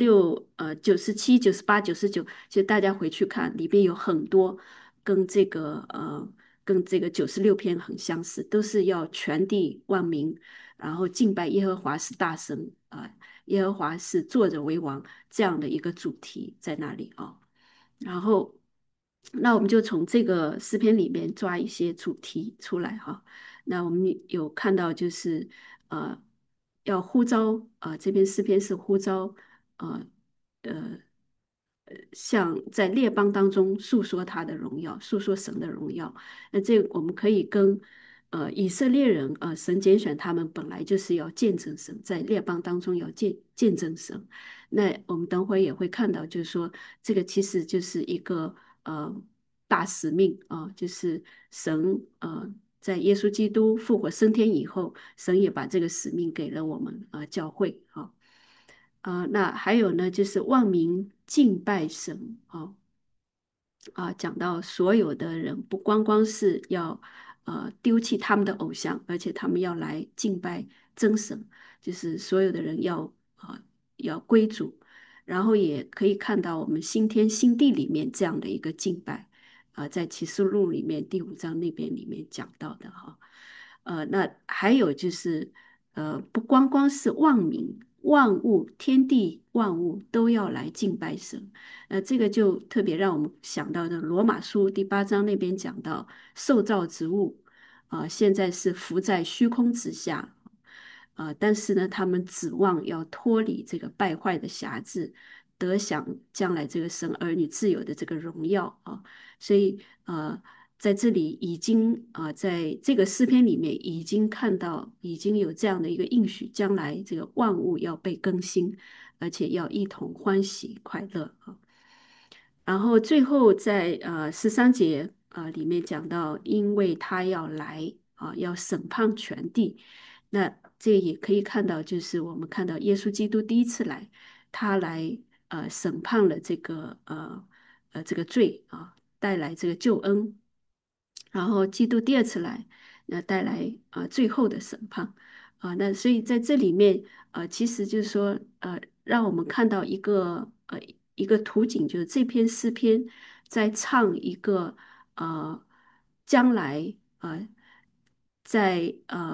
96、97、98、99，其实大家回去看，里边有很多跟这个96篇很相似，都是要全地万民，然后敬拜耶和华是大神耶和华是坐着为王这样的一个主题在那里啊。然后，那我们就从这个诗篇里面抓一些主题出来哈。那我们有看到就是呃，要呼召这篇诗篇是呼召呃呃像在列邦当中诉说他的荣耀，诉说神的荣耀。那这个我们可以跟以色列人神拣选他们本来就是要见证神，在列邦当中要见证神。那我们等会也会看到，就是说这个其实就是一个大使命就是神在耶稣基督复活升天以后，神也把这个使命给了我们教会那还有呢，就是万民敬拜神讲到所有的人不光光是要丢弃他们的偶像，而且他们要来敬拜真神，就是所有的人要归主，然后也可以看到我们新天新地里面这样的一个敬拜在启示录里面第5章那边里面讲到的那还有就是不光光是万民万物天地万物都要来敬拜神。这个就特别让我们想到的罗马书第8章那边讲到受造之物现在是浮在虚空之下但是呢，他们指望要脱离这个败坏的辖制，得享将来这个神儿女自由的这个荣耀所以在这里已经在这个诗篇里面已经看到，已经有这样的一个应许，将来这个万物要被更新，而且要一同欢喜快乐然后最后在13节里面讲到，因为他要来要审判全地，那这也可以看到，就是我们看到耶稣基督第一次来，他来审判了这个罪带来这个救恩，然后基督第2次来，那带来最后的审判那所以在这里面其实就是说让我们看到一个图景，就是这篇诗篇在唱一个将来在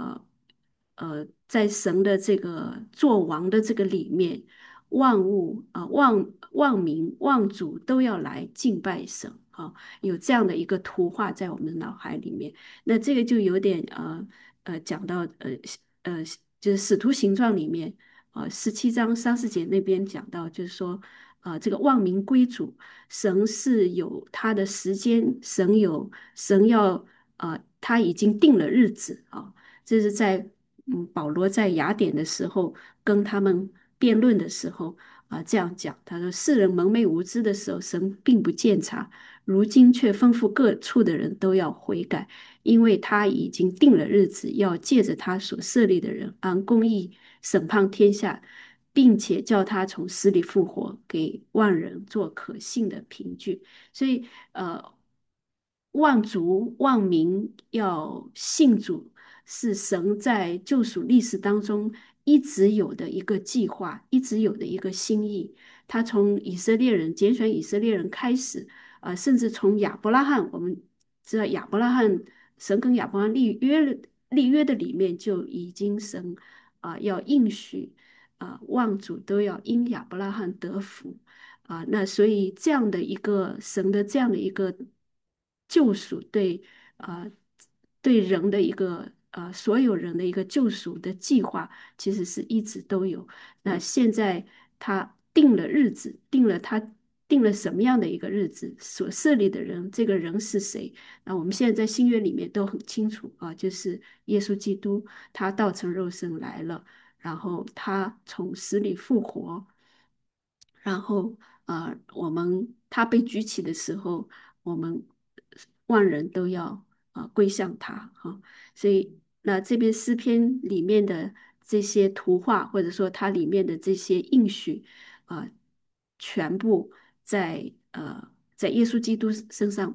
在神的这个作王的这个里面，万物万民万族都要来敬拜神有这样的一个图画在我们的脑海里面。那这个就有点讲到呃就是使徒行传里面17章3、4节那边讲到，就是说这个万民归主，神是有他的时间，神要他已经定了日子这是在保罗在雅典的时候跟他们辩论的时候这样讲，他说世人蒙昧无知的时候，神并不鉴察，如今却吩咐各处的人都要悔改，因为他已经定了日子，要借着他所设立的人按公义审判天下，并且叫他从死里复活，给万人做可信的凭据。所以万族万民要信主，是神在救赎历史当中一直有的一个计划，一直有的一个心意。他从以色列人拣选以色列人开始甚至从亚伯拉罕，我们知道亚伯拉罕，神跟亚伯拉罕立约的里面就已经神要应许万族都要因亚伯拉罕得福那所以这样的一个神的这样的一个救赎对人的一个所有人的一个救赎的计划，其实是一直都有。那现在他定了日子，定了什么样的一个日子，所设立的人，这个人是谁？那我们现在在新约里面都很清楚啊，就是耶稣基督，他道成肉身来了，然后他从死里复活。然后他被举起的时候，我们万人都要归向他哈、所以那这边诗篇里面的这些图画，或者说它里面的这些应许啊、全部在耶稣基督身上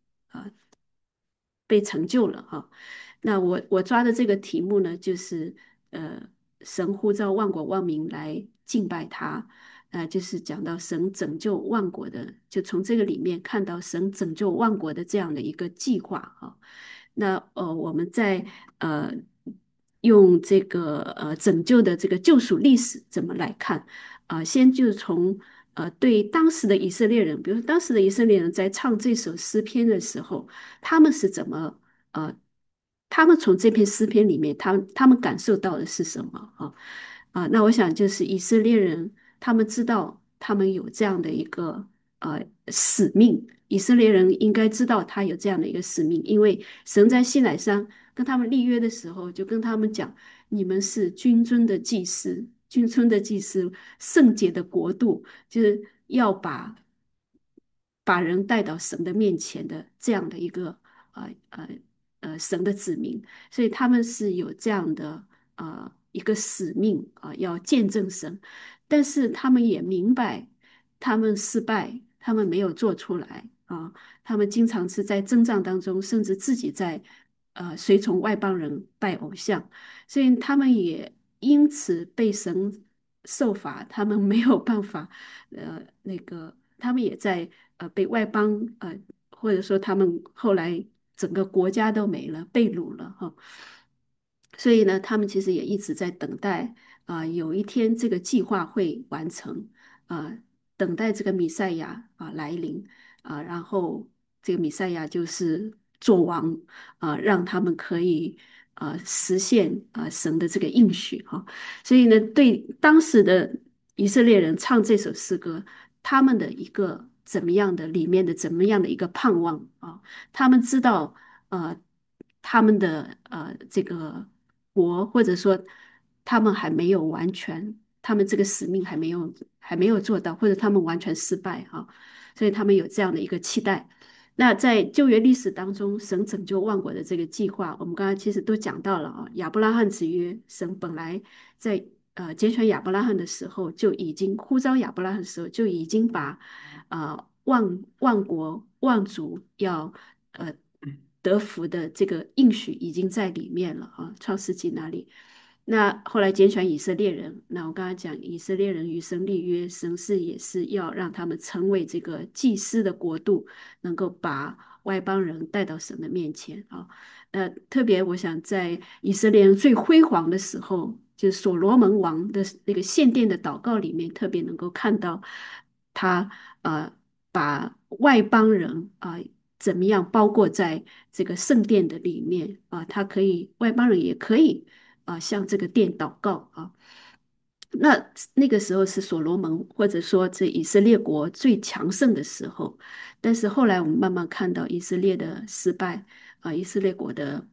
被成就了哈。那我抓的这个题目呢，就是神呼召万国万民来敬拜他，就是讲到神拯救万国的，就从这个里面看到神拯救万国的这样的一个计划哈。那我们在呃用这个拯救的这个救赎历史怎么来看先就从对当时的以色列人，比如说当时的以色列人在唱这首诗篇的时候，他们是怎么呃，他们从这篇诗篇里面，他们感受到的是什么那我想就是以色列人，他们知道他们有这样的一个使命，以色列人应该知道他有这样的一个使命，因为神在西乃山跟他们立约的时候，就跟他们讲，你们是君尊的祭司，君尊的祭司，圣洁的国度，就是要把人带到神的面前的这样的一个呃呃神的子民，所以他们是有这样的一个使命要见证神，但是他们也明白他们失败，他们没有做出来他们经常是在征战当中，甚至自己在随从外邦人拜偶像，所以他们也因此被神受罚，他们没有办法他们也在被外邦或者说他们后来整个国家都没了，被掳了哈。所以呢，他们其实也一直在等待有一天这个计划会完成等待这个弥赛亚来临然后这个弥赛亚就是做王让他们可以实现神的这个应许哈。所以呢，对当时的以色列人唱这首诗歌，他们的一个怎么样的里面的怎么样的一个盼望他们知道他们的这个国，或者说他们还没有完全，他们这个使命还没有做到，或者他们完全失败所以他们有这样的一个期待。那在旧约历史当中，神拯救万国的这个计划，我们刚才其实都讲到了亚伯拉罕之约，神本来在拣选亚伯拉罕的时候，就已经呼召亚伯拉罕的时候，就已经把万国万族要得福的这个应许已经在里面了创世纪那里。那后来拣选以色列人，那我刚才讲以色列人与神立约，神也是要让他们成为这个祭司的国度，能够把外邦人带到神的面前特别我想在以色列人最辉煌的时候，就是所罗门王的那个献殿的祷告里面，特别能够看到他把外邦人怎么样包括在这个圣殿的里面他可以外邦人也可以向这个殿祷告那个时候是所罗门或者说这以色列国最强盛的时候，但是后来我们慢慢看到以色列的失败以色列国的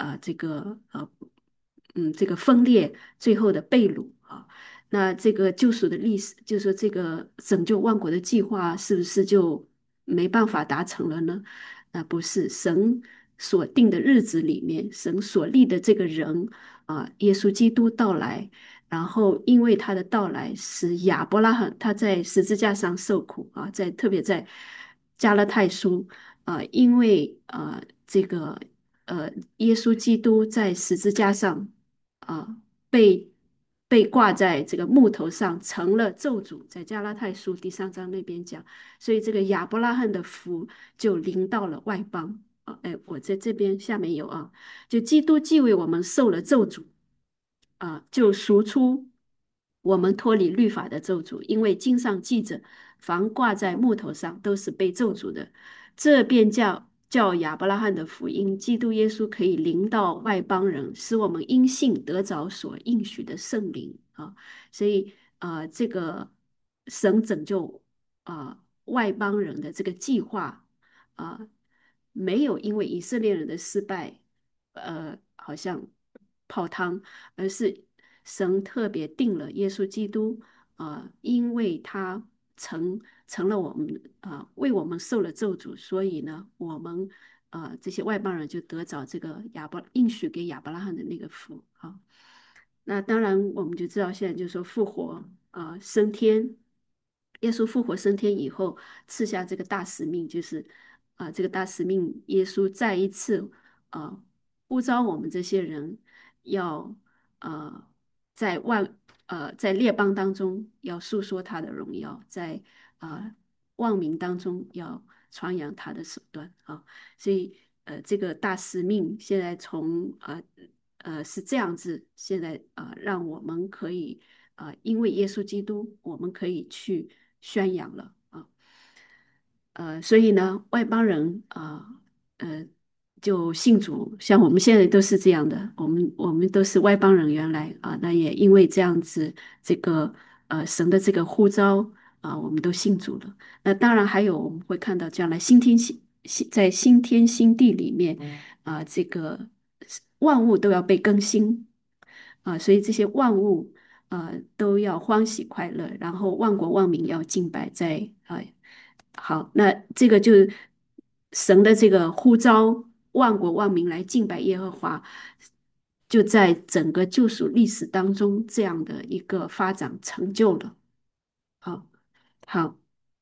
这个分裂，最后的被掳那这个救赎的历史，就是说这个拯救万国的计划，是不是就没办法达成了呢？不是，神所定的日子里面，神所立的这个人耶稣基督到来。然后因为他的到来，使亚伯拉罕他在十字架上受苦特别在加拉太书因为这个耶稣基督在十字架上被挂在这个木头上，成了咒诅，在加拉太书第3章那边讲，所以这个亚伯拉罕的福就临到了外邦我在这边下面有就基督既为我们受了咒诅就赎出我们脱离律法的咒诅，因为经上记着，凡挂在木头上都是被咒诅的。这便叫叫亚伯拉罕的福音，基督耶稣可以临到外邦人，使我们因信得着所应许的圣灵啊。所以这个神拯救外邦人的这个计划没有因为以色列人的失败，好像泡汤，而是神特别定了耶稣基督因为他成了我们为我们受了咒诅，所以呢，我们这些外邦人就得着这个应许给亚伯拉罕的那个福啊。那当然，我们就知道现在就是说复活升天，耶稣复活升天以后，赐下这个大使命，就是这个大使命，耶稣再一次呃呼召我们这些人要呃在在列邦当中要诉说他的荣耀，在万民当中要传扬他的手段啊。所以这个大使命现在从是这样子，现在让我们可以因为耶稣基督，我们可以去宣扬了啊。所以呢，外邦人就信主，像我们现在都是这样的，我们都是外邦人，原来那也因为这样子，这个神的这个呼召我们都信主了。那当然还有我们会看到将来在新天新地里面这个万物都要被更新所以这些万物都要欢喜快乐，然后万国万民要敬拜在好，那这个就是神的这个呼召，万国万民来敬拜耶和华，就在整个救赎历史当中这样的一个发展成就了。好，好。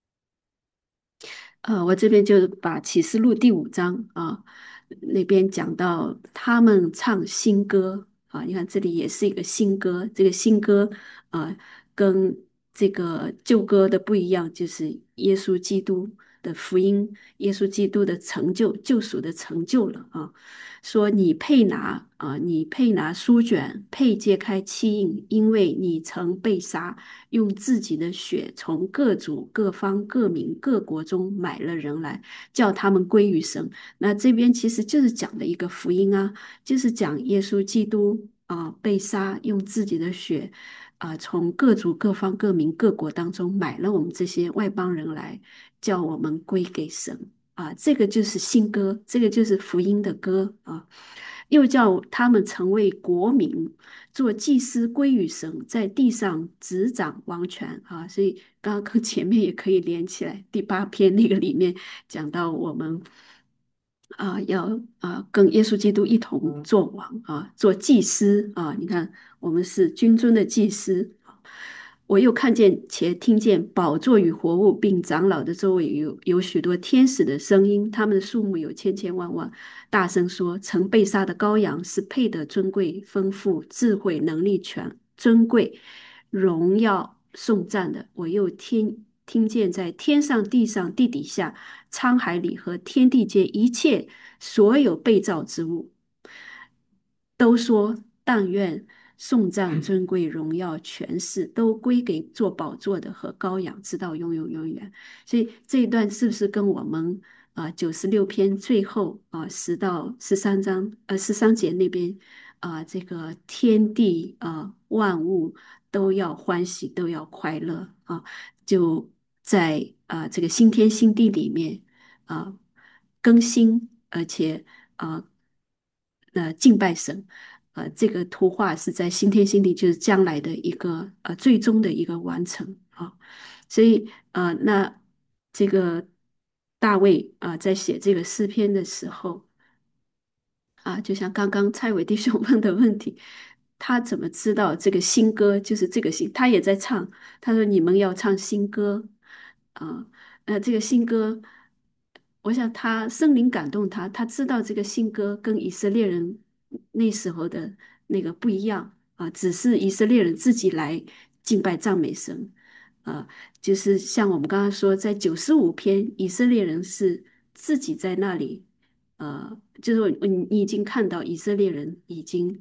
我这边就把启示录第5章那边讲到他们唱新歌你看这里也是一个新歌，这个新歌跟这个旧歌的不一样，就是耶稣基督的福音，耶稣基督的成就，救赎的成就了说你配拿书卷，配揭开七印，因为你曾被杀，用自己的血从各族、各方、各民、各国中买了人来，叫他们归于神。那这边其实就是讲的一个福音就是讲耶稣基督被杀，用自己的血从各族、各方、各民、各国当中买了我们这些外邦人来，叫我们归给神。这个就是新歌，这个就是福音的歌又叫他们成为国民，做祭司归于神，在地上执掌王权所以刚刚跟前面也可以连起来，第8篇那个里面讲到我们要跟耶稣基督一同做王做祭司你看我们是君尊的祭司。我又看见且听见宝座与活物，并长老的周围有许多天使的声音，他们的数目有千千万万，大声说：曾被杀的羔羊是配得尊贵、丰富、智慧、能力、权、尊贵、荣耀、颂赞的。我又听见在天上、地上、地底下、沧海里和天地间一切所有被造之物，都说：但愿颂赞、尊贵、荣耀、权势都归给坐宝座的和羔羊，直到永永远远。所以这一段是不是跟我们96篇最后13节那边这个天地万物都要欢喜，都要快乐就在这个新天新地里面更新，而且敬拜神。这个图画是在新天新地，就是将来的一个最终的一个完成所以那这个大卫在写这个诗篇的时候就像刚刚蔡伟弟兄问的问题，他怎么知道这个新歌就是这个新？他也在唱，他说你们要唱新歌这个新歌，我想他圣灵感动他，他知道这个新歌跟以色列人那时候的那个不一样只是以色列人自己来敬拜赞美神啊，就是像我们刚刚说，在95篇，以色列人是自己在那里就是说你已经看到以色列人已经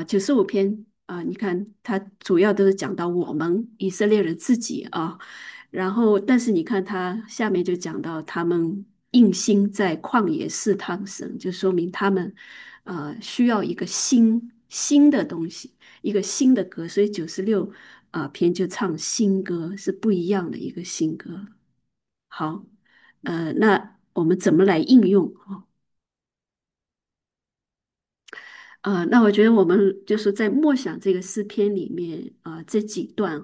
95篇你看他主要都是讲到我们以色列人自己然后，但是你看他下面就讲到他们硬心在旷野试探神，就说明他们需要一个新的东西，一个新的歌，所以96篇就唱新歌，是不一样的一个新歌。好，那我们怎么来应用？那我觉得我们就是在默想这个诗篇里面这几段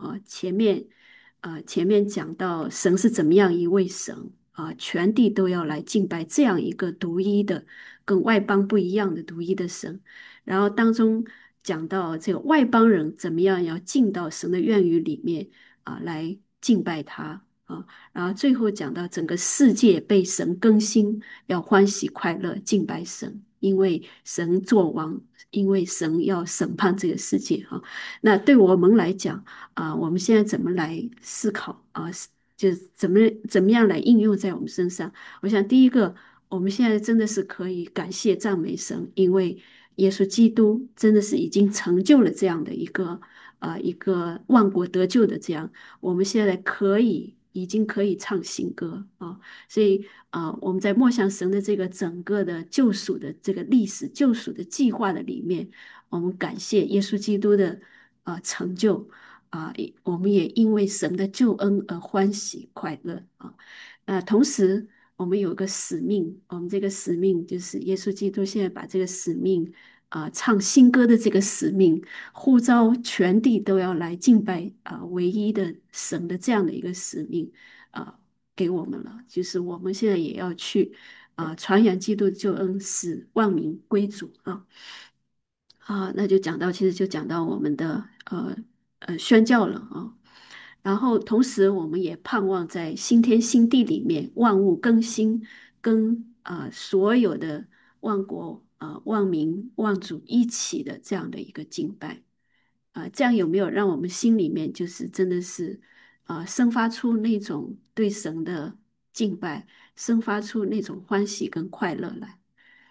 前面讲到神是怎么样一位神全地都要来敬拜这样一个独一的、跟外邦不一样的独一的神，然后当中讲到这个外邦人怎么样要进到神的院宇里面来敬拜他然后最后讲到整个世界被神更新，要欢喜快乐敬拜神，因为神作王，因为神要审判这个世界那对我们来讲我们现在怎么来思考就是怎么样来应用在我们身上？我想第一个，我们现在真的是可以感谢赞美神，因为耶稣基督真的是已经成就了这样的一个万国得救的这样。我们现在已经可以唱新歌所以我们在默想神的这个整个的救赎的这个历史救赎的计划的里面，我们感谢耶稣基督的成就我们也因为神的救恩而欢喜快乐同时我们有个使命，我们这个使命就是耶稣基督现在把这个使命唱新歌的这个使命，呼召全地都要来敬拜唯一的神的这样的一个使命给我们了。就是我们现在也要去传扬基督的救恩，使万民归主那就讲到，其实就讲到我们的宣教了然后同时我们也盼望在新天新地里面万物更新，跟所有的万国万民万族一起的这样的一个敬拜这样有没有让我们心里面就是真的是生发出那种对神的敬拜，生发出那种欢喜跟快乐来？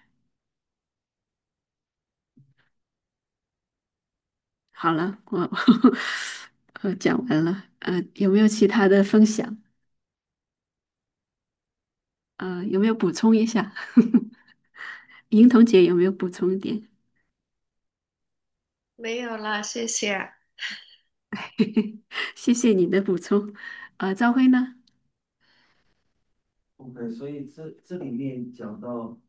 好了，我讲完了，有没有其他的分享？有没有补充一下？莹彤姐有没有补充一点？ 没有了，谢谢。 谢谢你的补充。赵辉呢？ OK，所以这里面讲到，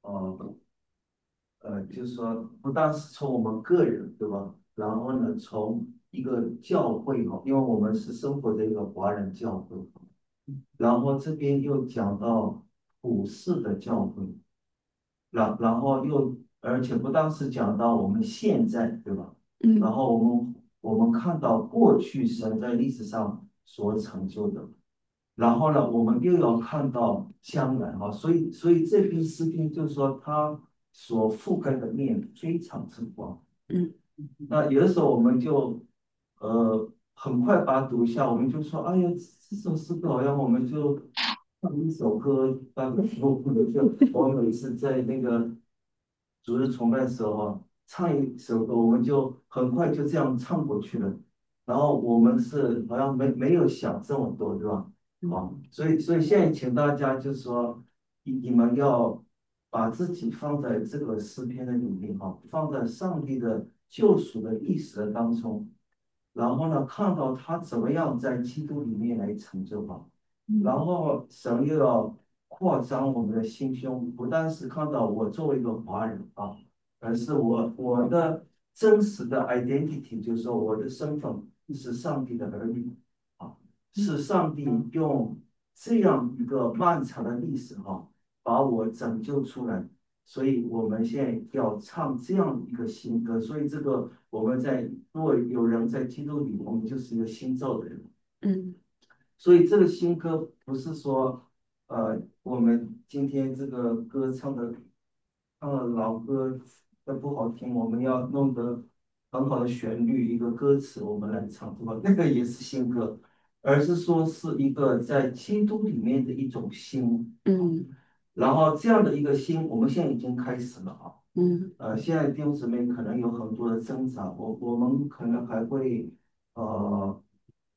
就是说，不但是从我们个人，对吧？然后呢，从一个教会因为我们是生活在一个华人教会，然后这边又讲到普世的教会，然后而且不单是讲到我们现在，对吧？然后我们看到过去神在历史上所成就的。然后呢，我们又要看到将来所以这篇诗篇就是说它所覆盖的面非常之广。那有的时候我们就很快把它读一下，我们就说，哎呀，这首诗歌好像我们就唱一首歌当个服务的，就我每次在那个主日崇拜的时候唱一首歌，我们就很快就这样唱过去了。然后我们是好像没有想这么多，对吧？所以现在请大家就是说，你们要把自己放在这个诗篇的里面放在上帝的救赎的历史的当中，然后呢，看到他怎么样在基督里面来成就然后神又要扩张我们的心胸，不但是看到我作为一个华人而是我的真实的 identity，就是说我的身份是上帝的儿女是上帝用这样一个漫长的历史把我拯救出来。所以我们现在要唱这样一个新歌，所以这个我们如果有人在基督里，我们就是一个新造的人。所以这个新歌不是说，我们今天这个歌唱的老歌不好听，我们要弄得很好的旋律，一个歌词我们来唱，对吧？那个也是新歌，而是说是一个在基督里面的一种新。然后这样的一个心，我们现在已经开始了现在弟兄姊妹可能有很多的挣扎，我们可能还会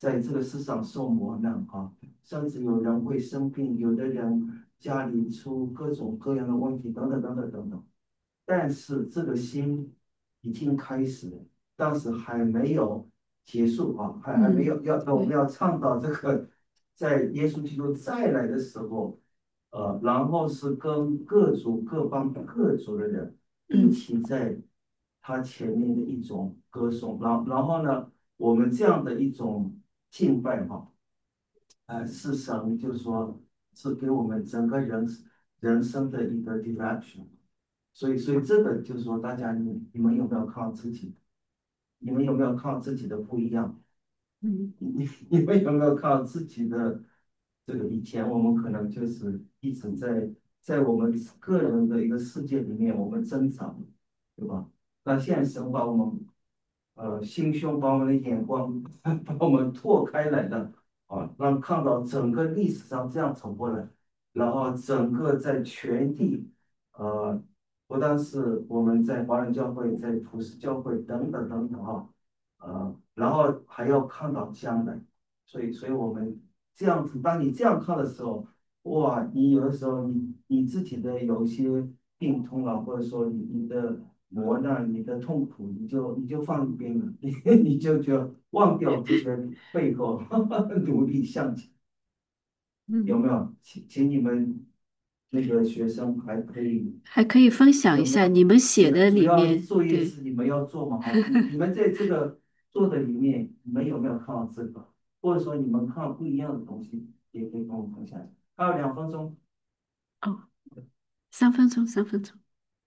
在这个世上受磨难啊，甚至有人会生病，有的人家里出各种各样的问题，等等等等等等。但是这个心已经开始了，但是还没有结束啊，还没有我们要倡导这个，在耶稣基督再来的时候，然后是跟各族各邦各族的人一起在他前面的一种歌颂，然后呢，我们这样的一种敬拜哈，是神就是说是给我们整个人生的一个 direction。所以这个就是说，大家你们有没有看到自己？你们有没有看到自己的不一样？你们有没有看到自己的这个？以前我们可能就是一直在我们个人的一个世界里面，我们增长，对吧？那现在神把我们心胸，把我们的眼光把我们拓开来的啊，让看到整个历史上这样走过来，然后整个在全地呃。不单是我们在华人教会、在普世教会等等等等啊，然后还要看到将来，所以我们这样子，当你这样看的时候，哇，你有的时候你自己的有一些病痛啊，或者说你的磨难、你的痛苦，你就放一边了，你就忘掉这些背后，努力向前，有没有？请你们那个学生还可以分享一下有没有？ 你们写的主要里面， 作业对， 是你们要做嘛？好，你们在这个做的里面，你们有没有看到这个？或者说你们看到不一样的东西，也可以跟我分享一下。还有2分钟， 哦，3分钟，3分钟，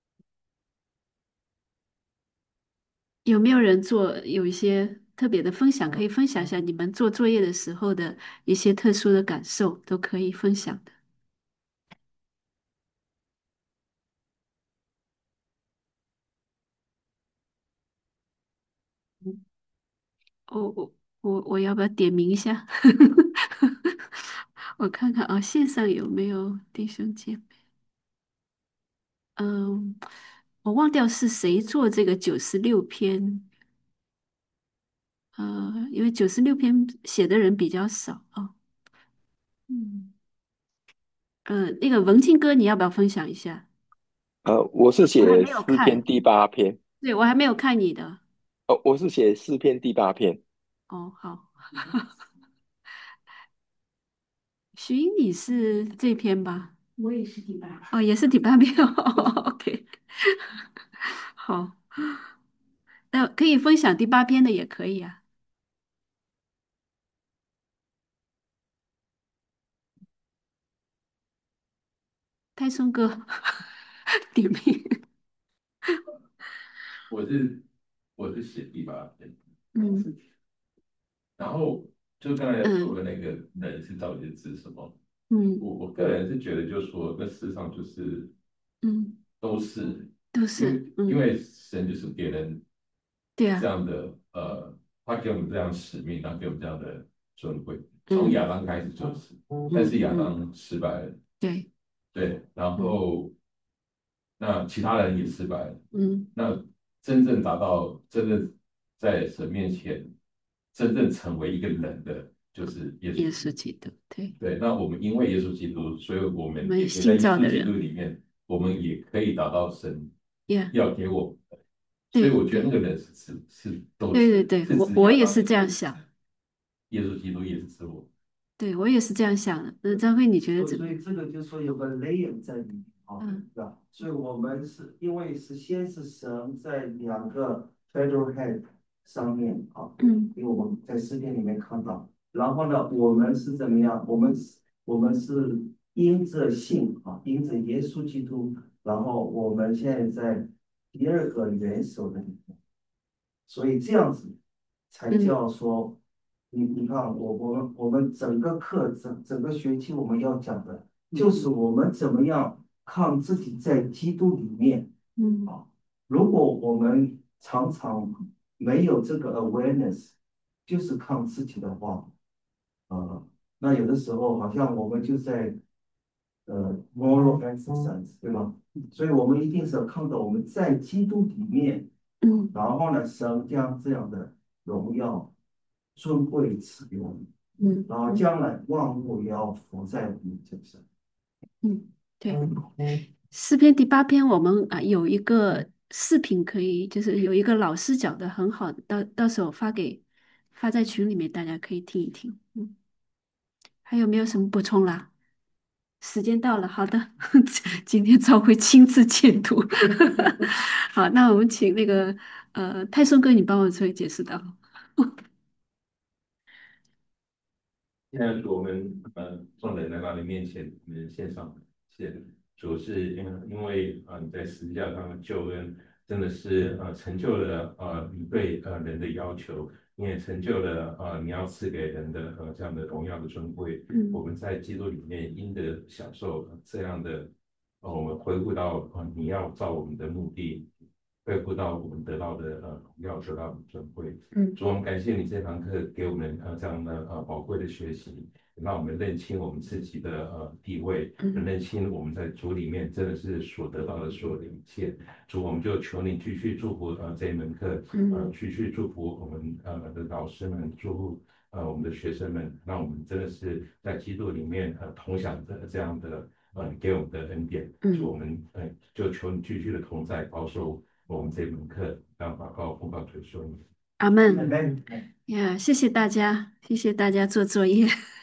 有没有人有一些特别的分享，可以分享一下你们做作业的时候的一些特殊的感受，都可以分享的。我要不要点名一下？我看看啊，线上有没有弟兄姐妹？嗯，我忘掉是谁做这个96篇，因为96篇写的人比较少啊。嗯，那个文静哥，你要不要分享一下？ 我是我还写没有看， 诗篇第八篇。 对，我还没有看你的。 我是写诗篇第八篇。 哦，好，徐英，你是这篇吧？我也是第八。哦，也是第8篇。OK，好，那可以分享第8篇的也可以啊。泰松哥，点名。 我是我是写第八篇， 嗯然后就刚才说嗯的那个人是到底是指什么？ 嗯我个人是觉得，就是说，那世上就是嗯， 都是， 都因为是嗯， 因为神就是给人对啊， 这样的他给我们这样使命，他给我们这样的尊贵，从嗯亚当开始就是，但是亚嗯， 当失败了， 对， 对，然嗯后那其他人也失败了。 嗯， 那真正在神面前真正成为一个人的，就是耶稣也基督。 是记得，对， 对，那我们因为耶稣基督，所以我们我们也可以在新耶稣基督造的人里面，我们也可以达到神 ，Yeah， 要给我们的。所以对我觉得那个对人是都对对对， 是指我也是亚当也是这样想， 耶稣基督也是指我。 对我也是这样想的。张辉，你觉得怎么？ 所以这个就说有个 layer 在里面啊， 嗯对吧？所以我们是因为先是神在2个 federal head 上面啊， 嗯因为我们在诗篇里面看到，然后呢，我们是怎么样？我们是因着信啊，因着耶稣基督，然后我们现在在第2个元首的里面。所以这样子才嗯叫说，你看我们整个课整个学期我们要讲的，就是我们怎么样看自己在基督里面嗯啊。如果我们常常没有这个 awareness，就是看自己的话，那有的时候好像我们就在moral exercise，对吧？所以我们一定是要看到我们在基督里面。 嗯然后呢，神将这样的荣耀尊贵赐给我们， 嗯然后将来万物也要伏在我们身上。 对，诗篇第8篇我们有一个视频可以，就是有一个老师讲的很好的，到时候发在群里面，大家可以听一听。还有没有什么补充啦？时间到了，好的，今天赵会亲自监督。好，那我们请那个泰松哥，你帮我做解释的。 现在主我们众人来到你面前，我们献上谢主，是因为你在十字架上的救恩真的是成就了你对人的要求，你也成就了你要赐给人的这样的荣耀的尊贵。我们在基督里面应得享受这样的我们回顾到你要照我们的目的。恢复到我们得到的荣耀，得到的尊贵。主，我们感谢你这堂课给我们这样的宝贵的学习，让我们认清我们自己的地位，认清我们在主里面真的是所得到的所有的一切。主，我们就求你继续祝福这一门课，继续祝福我们的老师们，祝福我们的学生们，让我们真的是在基督里面同享这样的你给我们的恩典。主，我们就求你继续的同在，保守我们这门课，让祷告奉告主说。 阿门。呀，谢谢大家，谢谢大家做作业。